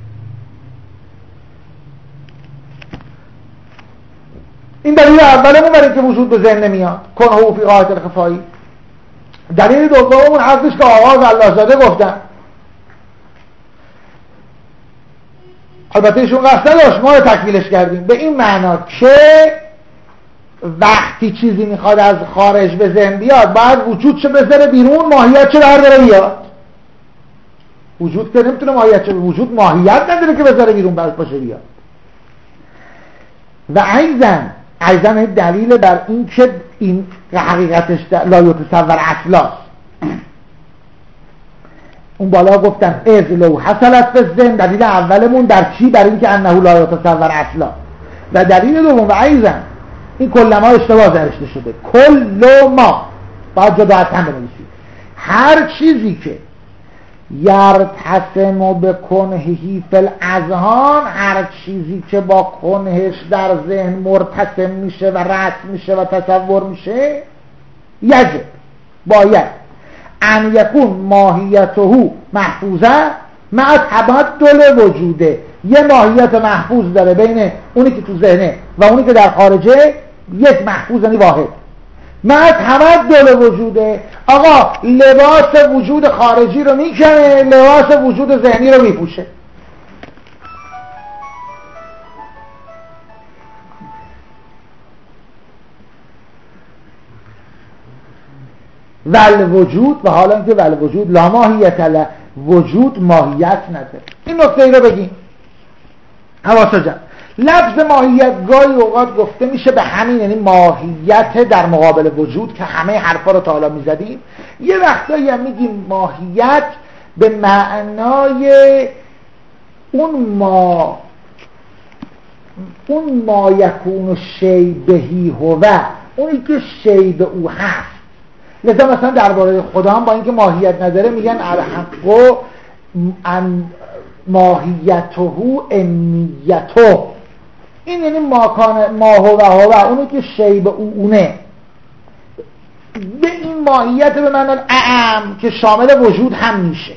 این دلیل اولمون برای که وجود به ذهن نمیاد، کنه فی غایت الخفایی. دلیل دوممون هستش که آغاز الله زاده گفتن، البته ایشون قصد نداشت، ما رو تکمیلش کردیم به این معنا که وقتی چیزی میخواد از خارج به ذهن بیاد باید وجود چه بذاره بیرون، ماهیت چه برداره بیاد. وجود که نمیتونه ماهیت چه، وجود ماهیت نداره که بذاره بیرون باشه بیاد. و ایضاً ایضاً دلیل بر این که این حقیقتش لا یتصور اصلاست. اون بالا گفتن از لو حصلت فی الذهن، دلیل اولمون در چی؟ برای اینکه انه لا یتصور اصلا. و دلیل دوم و ایضاً این کلما اشتباه نوشته شده، کل ما باید جدا از هم بنویسید. هر چیزی که یرتسم بکنهی فی الاذهان، هر چیزی که با کنهش در ذهن مرتسم میشه و رسم میشه و تصور میشه، یجب باید ان یکون ماهیته محفوظه مع تبدل وجوده، یه ماهیت محفوظ داره بین اونی که تو ذهنه و اونی که در خارجه، یک محفوظ یعنی واحد. مع تبدل وجوده، آقا لباس وجود خارجی رو میکنه، لباس وجود ذهنی رو میپوشه. ول وجود، و حالا که ول وجود لا ماهیت له، وجود ماهیت نداره. این نکته ای رو بگیم حواسا جمع. لفظ ماهیت گاهی اوقات گفته میشه به همین، یعنی ماهیت در مقابل وجود که همه حرفا رو تا حالا میزدیم. یه وقتایی هم میگیم ماهیت به معنای اون ما اون ما یکون شی بهی هو، اونی که شی به او هست. لذا مثلا درباره خدا هم با اینکه ماهیت نداره میگن الحق ان ماهیته امیته، این یعنی ماکان ما هو هو، اونی که شی به او اونه. به این ماهیت به معنی اعم که شامل وجود هم میشه،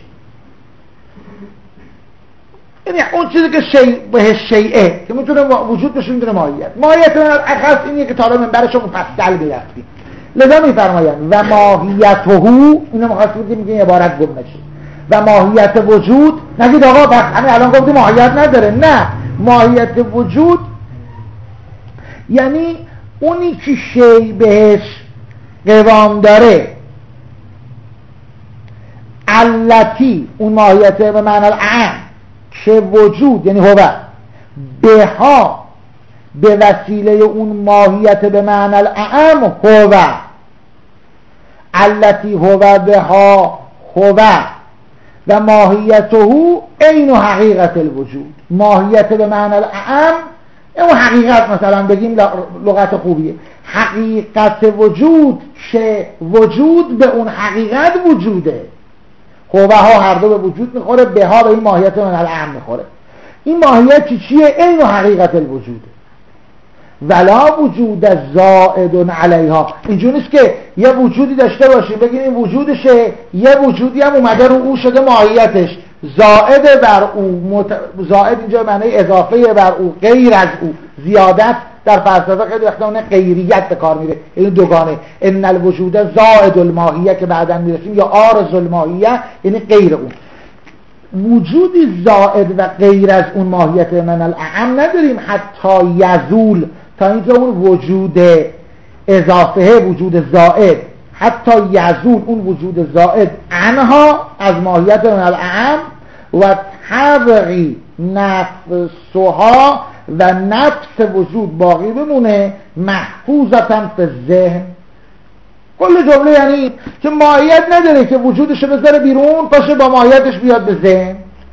یعنی اون چیزی که شی به شیئه که میتونه وجود بشه میتونه ماهیت. ماهیت من اخص اینیه که تا حالا منبرش رو مفصل گرفتیم. لذا میفرمایند و ماهیته، اینو مخواستیم بگیم میگه عبارت گم نشه. و ماهیت وجود، نگید آقا پس همین الان گفتی ماهیت نداره. نه، ماهیت وجود یعنی اونی که شی بهش قوام داره. علتی اون ماهیت به معنی الاعم که وجود یعنی هو بها به وسیله اون ماهیت به معنی الاعم هو، علتی هو بها هو و ماهیته عین حقیقت الوجود. ماهیت به معنی الاعم اون حقیقت، مثلا بگیم لغت خوبیه، حقیقت وجود که وجود به اون حقیقت وجوده. هو ها هر دو به وجود میخوره، به ها به این ماهیت به معنی الاعم میخوره. این ماهیت چی چیه؟ عین حقیقت الوجود. ولا وجود زائد علیها. اینجور نیست که یه وجودی داشته باشیم بگیم این وجودشه، یه وجودی هم اومده رو او شده ماهیتش، زائد بر او مت... زائد اینجا معنی اضافه بر او، غیر از او. زیادت در فلسفه خیلی وقتا اون غیریت به کار میره، این دوگانه، ان الوجود زائد الماهیه که بعداً میرسیم، یا عارض الماهیه یعنی غیر اون. وجودی زائد و غیر از اون ماهیت من الاعم نداریم حتی یزول، تا اینکه اون وجود اضافه، وجود زائد، حتی یزول اون وجود زائد عنها از ماهیت من الاعم و تبقی نفسها و نفس وجود باقی بمونه محفوظتاً فی الذهن. کل جمله یعنی که ماهیت نداره که وجودش رو بذاره بیرون پاشه با ماهیتش بیاد به ذهن.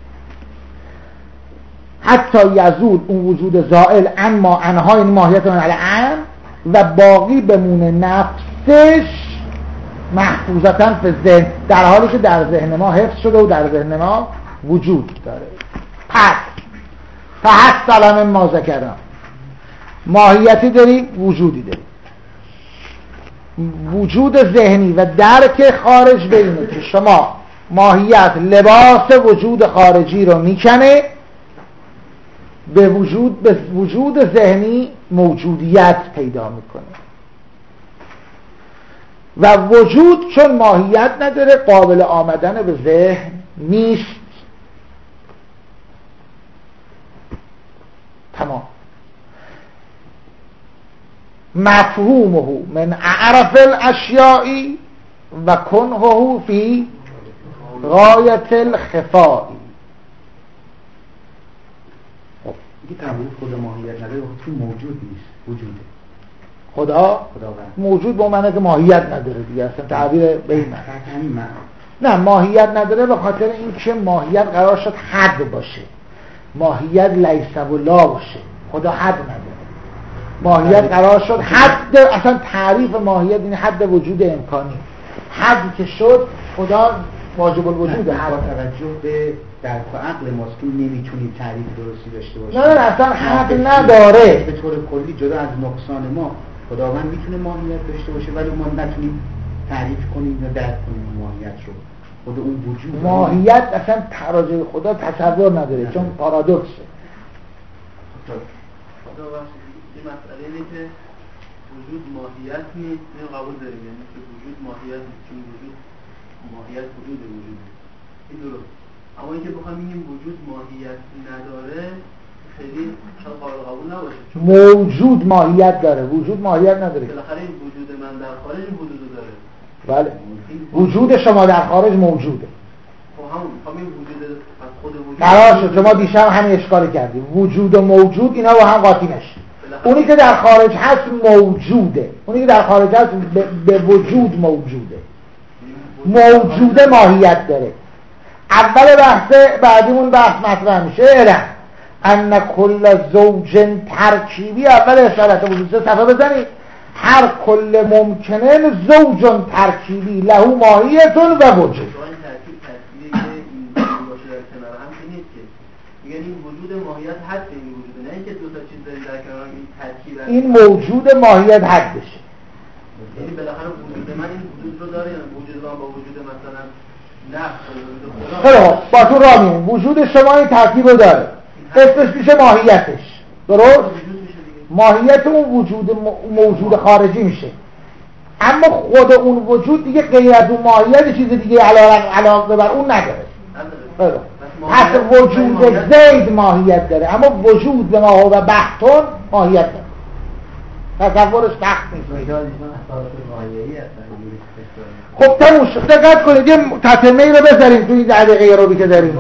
حتی یزول اون وجود زائل عن ما عنها یعنی ماهیت من الاعم و باقی بمونه نفسش محفوظتاً فی الذهن، در حالی که در ذهن ما حفظ شده و در ذهن ما وجود داره. پس فحصل من ما ذکرنا، ماهیتی داری، وجودی داری. وجود ذهنی و درک خارج بینه که شما ماهیت لباس وجود خارجی رو میکنه، به وجود به وجود ذهنی موجودیت پیدا میکنه و وجود چون ماهیت نداره قابل آمدن به ذهن نیست. تمام. مفهومه من اعرف الاشیاء و کنهه فی غایت الخفاء. دیگه تعبیر خدا ماهیت نداره وقتی موجود نیست، وجوده. خدا موجود با معنی که ماهیت نداره دیگه، اصلا تعبیر به این معنی. نه، ماهیت نداره به خاطر این که ماهیت قرار شد حد باشه، ماهیت لیس و لا باشه، خدا حد نداره. ماهیت قرار شد حد، اصلا تعریف ماهیت این حد وجود امکانی، حدی که شد خدا واجب الوجود. هر توجه به درک و عقل ماست که نمیتونیم تعریف درستی داشته باشیم. نه نه اصلا حد نداره. به طور کلی جدا از نقصان ما خداوند میتونه ماهیت داشته باشه ولی ما نتونیم تعریف کنیم و درک کنیم ماهیت رو. خود اون وجود ماهیت اصلا تراجع خدا تصور نداره، چون پارادوکسه. این مسئله اینه که وجود ماهیت نیست، اینو قبول داریم، یعنی که وجود ماهیت نیست، چون وجود ماهیت وجود وجود این درست. اما اینکه بخوام بگیم وجود ماهیت نداره خیلی شاید قابل قبول نباشه، چون موجود ماهیت داره، وجود ماهیت نداره. بالاخره این وجود من در خارج این وجود داره. بله، وجود شما در خارج موجوده. خب همون همین وجود از خود قرار شد شما دیشب همین اشکال کردیم وجود و موجود اینا با هم قاطی نشه. اونی که در خارج هست موجوده، اونی که در خارج هست به, به وجود موجوده. موجوده ماهیت داره. اول بحث بعدیمون بحث مطرح میشه اعلم ان کل زوج ترکیبی، اول اشارت وجود صفحه بزنید. هر کل ممکنه زوج ترکیبی له ماهیتون و وجود. یعنی وجود ماهیت حد این وجود، نه اینکه دو تا چیز داری در کنار این ترکیب. این موجود ماهیت حد بشه. یعنی بالاخره وجود من این وجود رو داره، یعنی وجود من با وجود مثلا نفس وجود خدا. خب با تو راه میمون. وجود شما این ترکیب رو داره. اسمش میشه ماهیتش. درست؟ ماهیت اون وجود موجود خارجی میشه. اما خود اون وجود دیگه غیر از اون ماهیت چیز دیگه علاقه بر اون نداره. نداره. پس وجود زید ماهیت داره، اما وجود به ما و بحثون ماهیت داره. تصورش سخت نیست. خب تموم شد. دقت کنید یه تتمه رو بذاریم توی ده دقیقه رو که داریم.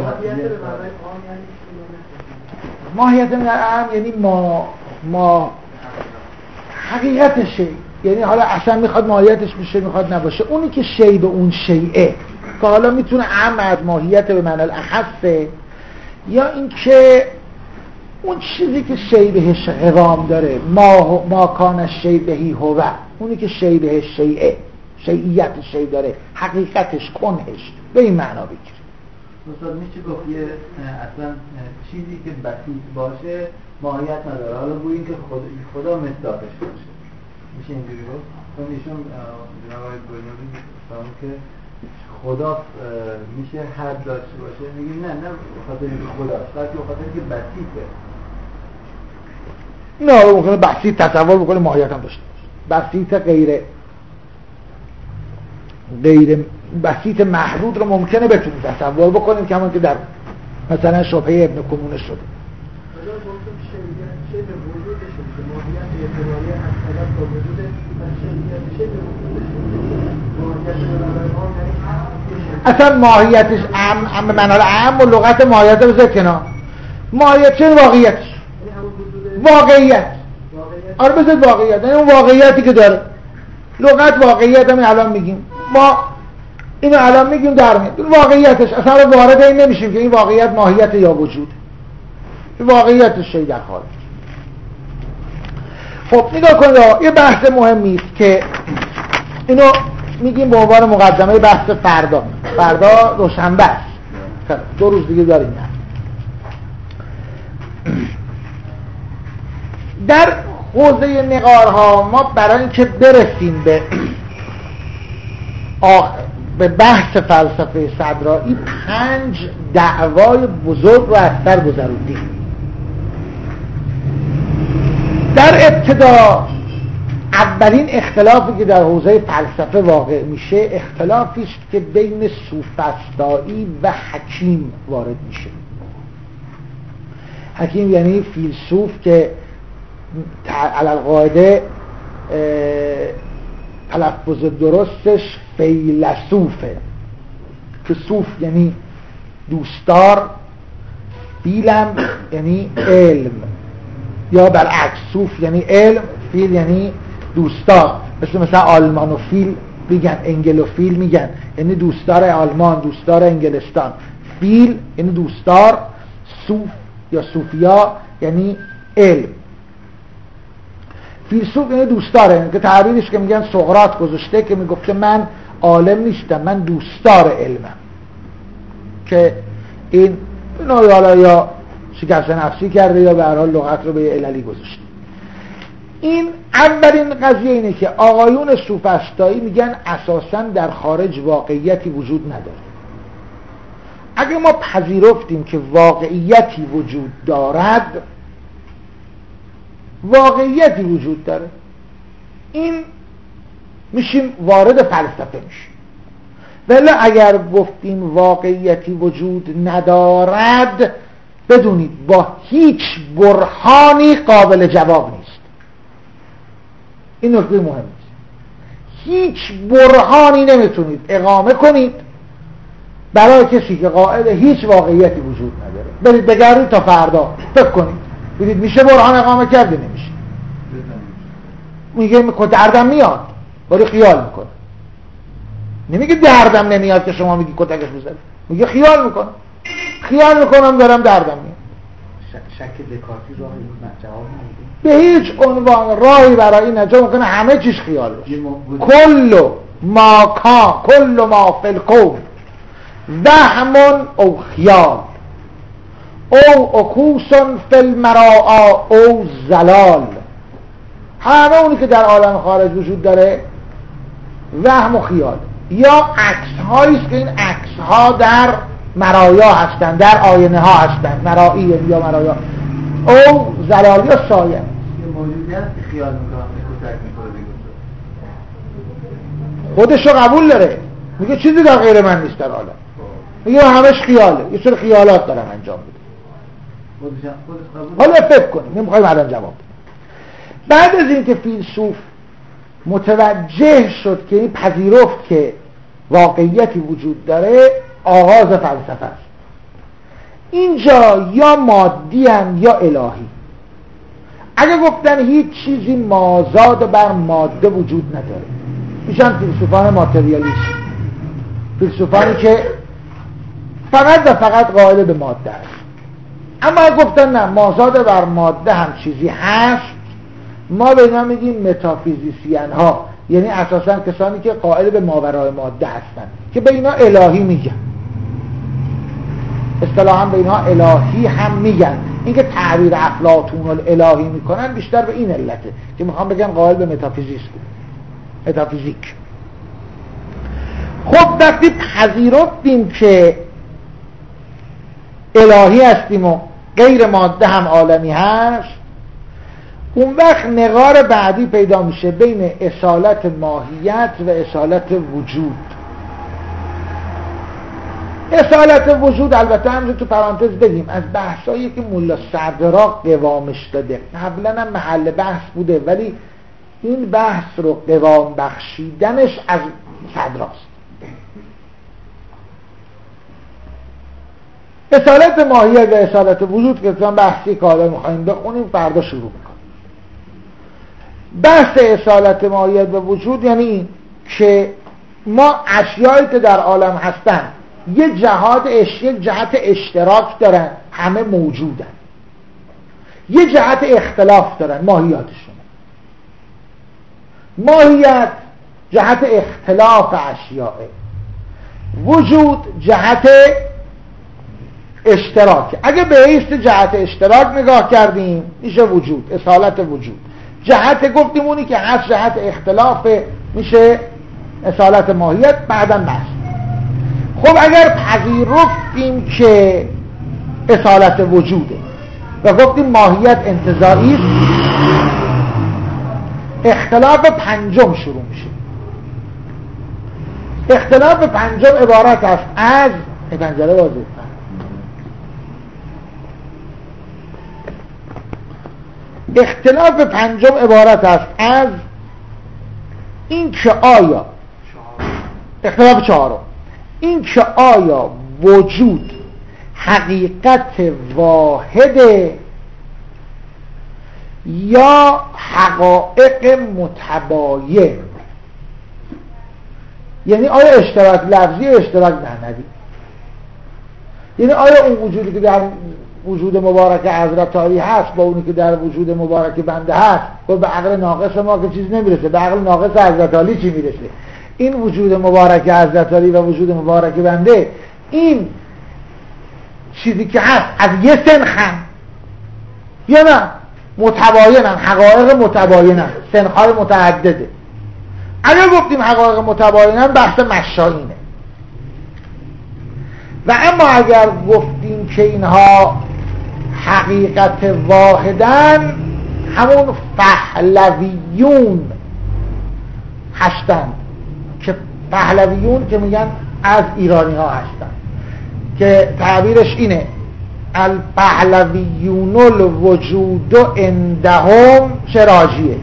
ماهیت نعم یعنی ما ما حقیقتشه، یعنی حالا اصلا میخواد ماهیتش بشه میخواد نباشه، اونی که شی به اون شیئه که حالا میتونه اعم از ماهیت به معنی الاخصه، یا این که اون چیزی که شی بهش قوام داره ما ما کان شی بهی هو، اونی که شی بهش شیئه، شیئیت شی داره، حقیقتش کنهش به این معنا بگیر. مثلا میشه گفت یه اصلا چیزی که بسیط باشه ماهیت نداره، حالا بو این که خدا خدا مصداقش باشه میشه اینجوری گفت. چون ایشون جناب آقای بنیامین گفتن که خدا میشه حد داشته باشه، میگیم نه نه خاطر اینکه خداست، بلکه خاطر اینکه بسیطه. نه ممکنه بسیط تصور بکنه ماهیت هم داشته باشه. بسیط غیر غیر بسیط محدود رو ممکنه بتونیم تصور بکنیم که همون که در مثلا شبهه ابن کمونه شده. اصلا ماهیتش ام ام به معنی ام و لغت ماهیت رو بذار کنار. ماهیت چه واقعیتش؟ واقعیت. آره بذار واقعیت، یعنی اون واقعیتی که داره. لغت واقعیت هم الان میگیم، ما اینو الان میگیم در میاد واقعیتش، اصلا وارد این نمیشیم که این واقعیت ماهیت یا وجود، این واقعیتش شی در خارج. خب نگاه کنید یه بحث مهمی است که اینو میگیم به عنوان مقدمه بحث فردا. فردا دوشنبه است، دو روز دیگه داریم. در حوزه نقارها ما برای اینکه برسیم به آخر به بحث فلسفه صدرایی پنج دعوای بزرگ رو از سر گذروندیم. در ابتدا اولین اختلافی که در حوزه فلسفه واقع میشه اختلافی است که بین سوفسطایی و حکیم وارد میشه. حکیم یعنی فیلسوف که علی القاعده تلفظ درستش فیلسوفه، که صوف یعنی دوستدار، فیلم یعنی علم، یا برعکس صوف یعنی علم، فیل یعنی دوستدار. مثل مثلا آلمانوفیل میگن، انگلوفیل میگن، یعنی دوستدار آلمان، دوستدار انگلستان. فیل یعنی دوستدار، صوف یا صوفیا یعنی علم. فیلسوف یعنی دوستداره، که تعبیرش که میگن سقراط گذاشته که میگفته من عالم نیستم، من دوستدار علمم، که این حالا یا شکست نفسی کرده یا به هر حال لغت رو به عللی گذاشته. این اولین قضیه اینه که آقایون سوفسطایی میگن اساساً در خارج واقعیتی وجود نداره. اگه ما پذیرفتیم که واقعیتی وجود دارد، واقعیتی وجود داره، این میشیم وارد فلسفه میشیم. ولی اگر گفتیم واقعیتی وجود ندارد، بدونید با هیچ برهانی قابل جواب نیست. این نکته مهم است. هیچ برهانی نمیتونید اقامه کنید برای کسی که قائل هیچ واقعیتی وجود نداره. برید بگردید تا فردا فکر کنید ببینید میشه برهان اقامه کرده نمیشه. میگه میگه دردم میاد ولی خیال میکنه. نمیگه دردم نمیاد که شما میگی کتکش بزنید، میگه خیال میکنه خیال میکنم دارم دردم میاد. شک دکارتی راهی جواب نمیده. به هیچ عنوان راهی برای این نجات ممکنه همه چیز خیال باشه. کل ما کان کل ما فی الکون وهم او خیال او عکوس فی المراعا او زلال. همه اونی که در عالم خارج وجود داره وهم و خیال یا عکس هایی است که این عکس ها در مرایا هستند، در آینه ها هستند، مرایی یا مرایا او زلال یا سایه. یه موجودی هست که خیال میکنم کتک میکنه دیگه خودشو قبول داره، میگه چیزی در غیر من نیست در عالم، میگه همش خیاله، یه سری خیالات دارم انجام میده. حالا فکر کنیم، نمیخوایم الان جواب بدیم. بعد از اینکه فیلسوف متوجه شد که این پذیرفت که واقعیتی وجود داره، آغاز فلسفه است. اینجا یا مادی هم یا الهی. اگه گفتن هیچ چیزی مازاد بر ماده وجود نداره، میشن فیلسوفان ماتریالیست، فیلسوفانی که فقط و فقط قائل به ماده است. اما گفتن نه، مازاد بر ماده هم چیزی هست، ما به اینا میگیم متافیزیسین ها، یعنی اساسا کسانی که قائل به ماورای ماده هستن، که به اینا الهی میگن. اصطلاحا به اینها الهی هم میگن. اینکه تعبیر افلاطون الالهی میکنن بیشتر به این علته که میخوام بگم قائل به متافیزیک متافیزیک. خب وقتی پذیرفتیم که الهی هستیم و غیر ماده هم عالمی هست، اون وقت نقار بعدی پیدا میشه بین اصالت ماهیت و اصالت وجود. اصالت وجود البته همونجور تو پرانتز بگیم از بحثایی که مولا صدرا قوامش داده، قبلا هم محل بحث بوده، ولی این بحث رو قوام بخشیدنش از صدراست. اصالت ماهیت و اصالت وجود که تو بحثی که حالا میخواییم بخونیم فردا شروع میکنیم. بحث اصالت ماهیت و وجود یعنی این که ما اشیایی که در عالم هستن یه جهات یک جهت اشتراک دارن، همه موجودن، یه جهت اختلاف دارن، ماهیاتشون. ماهیت جهت اختلاف اشیاء، وجود جهت اشتراک. اگه به حیث جهت اشتراک نگاه کردیم میشه وجود، اصالت وجود. جهت گفتیم اونی که هست جهت اختلاف میشه اصالت ماهیت. بعداً بحث. خب اگر پذیرفتیم که اصالت وجوده و گفتیم ماهیت انتزاعی است، اختلاف پنجم شروع میشه. اختلاف پنجم عبارت است از این پنجره واضح. اختلاف پنجم عبارت است از این که آیا اختلاف چهارم این که آیا وجود حقیقت واحد یا حقایق متباین. یعنی آیا اشتراک لفظی اشتراک معنوی، یعنی آیا اون وجودی که در وجود مبارک حضرت علی هست با اونی که در وجود مبارک بنده هست، و به عقل ناقص ما که چیز نمیرسه، به عقل ناقص حضرت علی چی میرسه؟ این وجود مبارک حضرت علی و وجود مبارک بنده، این چیزی که هست از یه سنخن یا نه متباینن، حقایق متباینن، سنخهای متعدده. اگر گفتیم حقایق متباینن بحث مشایینه. و اما اگر گفتیم که اینها حقیقت واحدن، همون پهلویون هستند که پهلویون که میگن از ایرانی ها هستند، که تعبیرش اینه الپهلویون الوجود عندهم شراجیه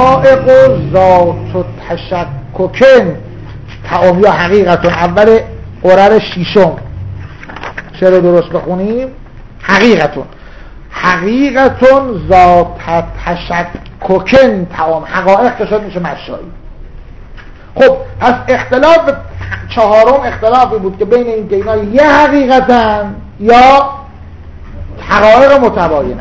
حقائق ذات و تشککن تعامی حقیقتون. اول قرار شیشم چرا درست بخونیم؟ حقیقتون حقیقتون ذات تشککن تمام حقایق که شد میشه مشایی. خب پس اختلاف چهارم اختلافی بود که بین این که اینا یه حقیقتن یا حقایق متباینن.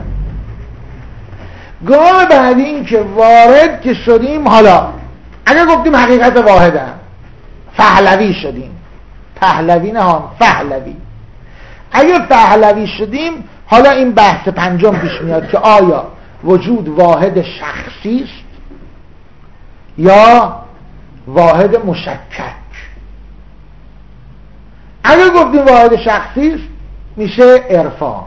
گام بعدی این که وارد که شدیم، حالا اگر گفتیم حقیقت واحدن پهلوی شدیم، پهلوی نه هم پهلوی، اگر پهلوی شدیم حالا این بحث پنجم پیش میاد که آیا وجود واحد شخصی است یا واحد مشکک. اگر گفتیم واحد شخصی است میشه عرفان،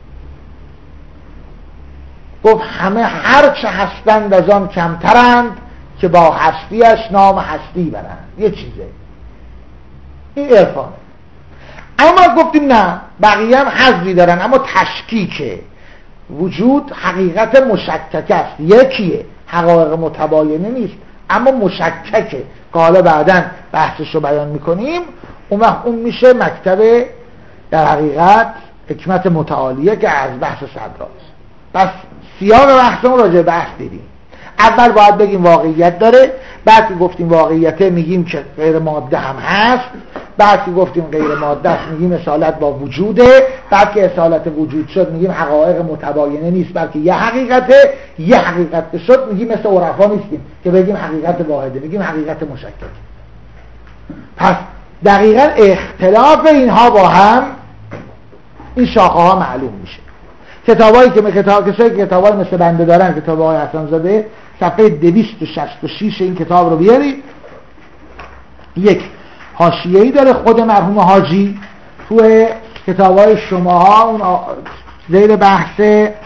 گفت همه هر چه هستند از آن کمترند که با هستیش نام هستی برند، یه چیزه، این عرفانه. اما گفتیم نه، بقیه هم حذفی دارن اما تشکیکه، وجود حقیقت مشکک است، یکیه، حقایق متباینه نیست اما مشککه که حالا بعداً بحثش رو بیان میکنیم. اون وقت اون میشه مکتب در حقیقت حکمت متعالیه که از بحث صدراست. پس سیاق بحثمون راجع بحث دیدیم. اول باید بگیم واقعیت داره، بعد که گفتیم واقعیت میگیم که غیر ماده هم هست، بعد که گفتیم غیر ماده است میگیم اصالت با وجوده، بعد که اصالت وجود شد میگیم حقایق متباینه نیست بلکه یه حقیقته، یه حقیقت شد میگیم مثل عرفا نیستیم که بگیم حقیقت واحده، میگیم حقیقت مشکک. پس دقیقا اختلاف اینها با هم این شاخه ها معلوم میشه. کتابایی که کتاب کسایی که کتابای مثل بنده دارن، کتابای حسن زاده، صفحه دویست و شصت و شش این کتاب رو بیارید. یک حاشیه‌ای داره خود مرحوم حاجی تو کتابای شماها، اون زیر بحث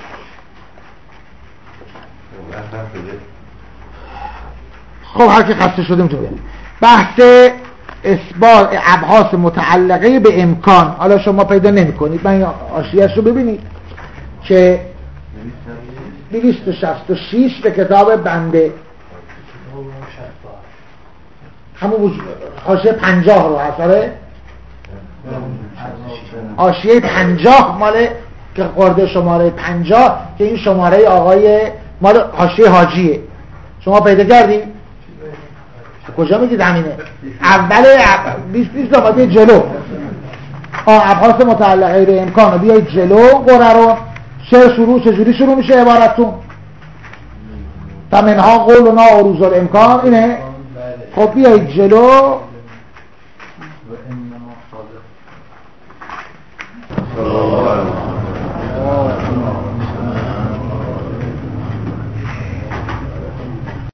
خب هر که خسته شدیم تو بیارید بحث اثبات ابحاث متعلقه به امکان. حالا شما پیدا نمی کنید، من حاشیه‌اش رو ببینید که دویست و شصت و شش به کتاب بنده، همون حاشیه پنجاه رو هست، حاشیه پنجاه مال که خورده شماره پنجاه که این شماره آقای مال حاشیه حاجیه. شما پیدا کردید؟ کجا میگید همینه؟ اول بیست بیست آماده جلو آه ابحاث متعلقه به امکان، بیایید جلو قرار رو چه شروع چجوری شروع میشه عبارتون؟ فمنها قولنا عروض الامکان اینه. خب بیایید جلو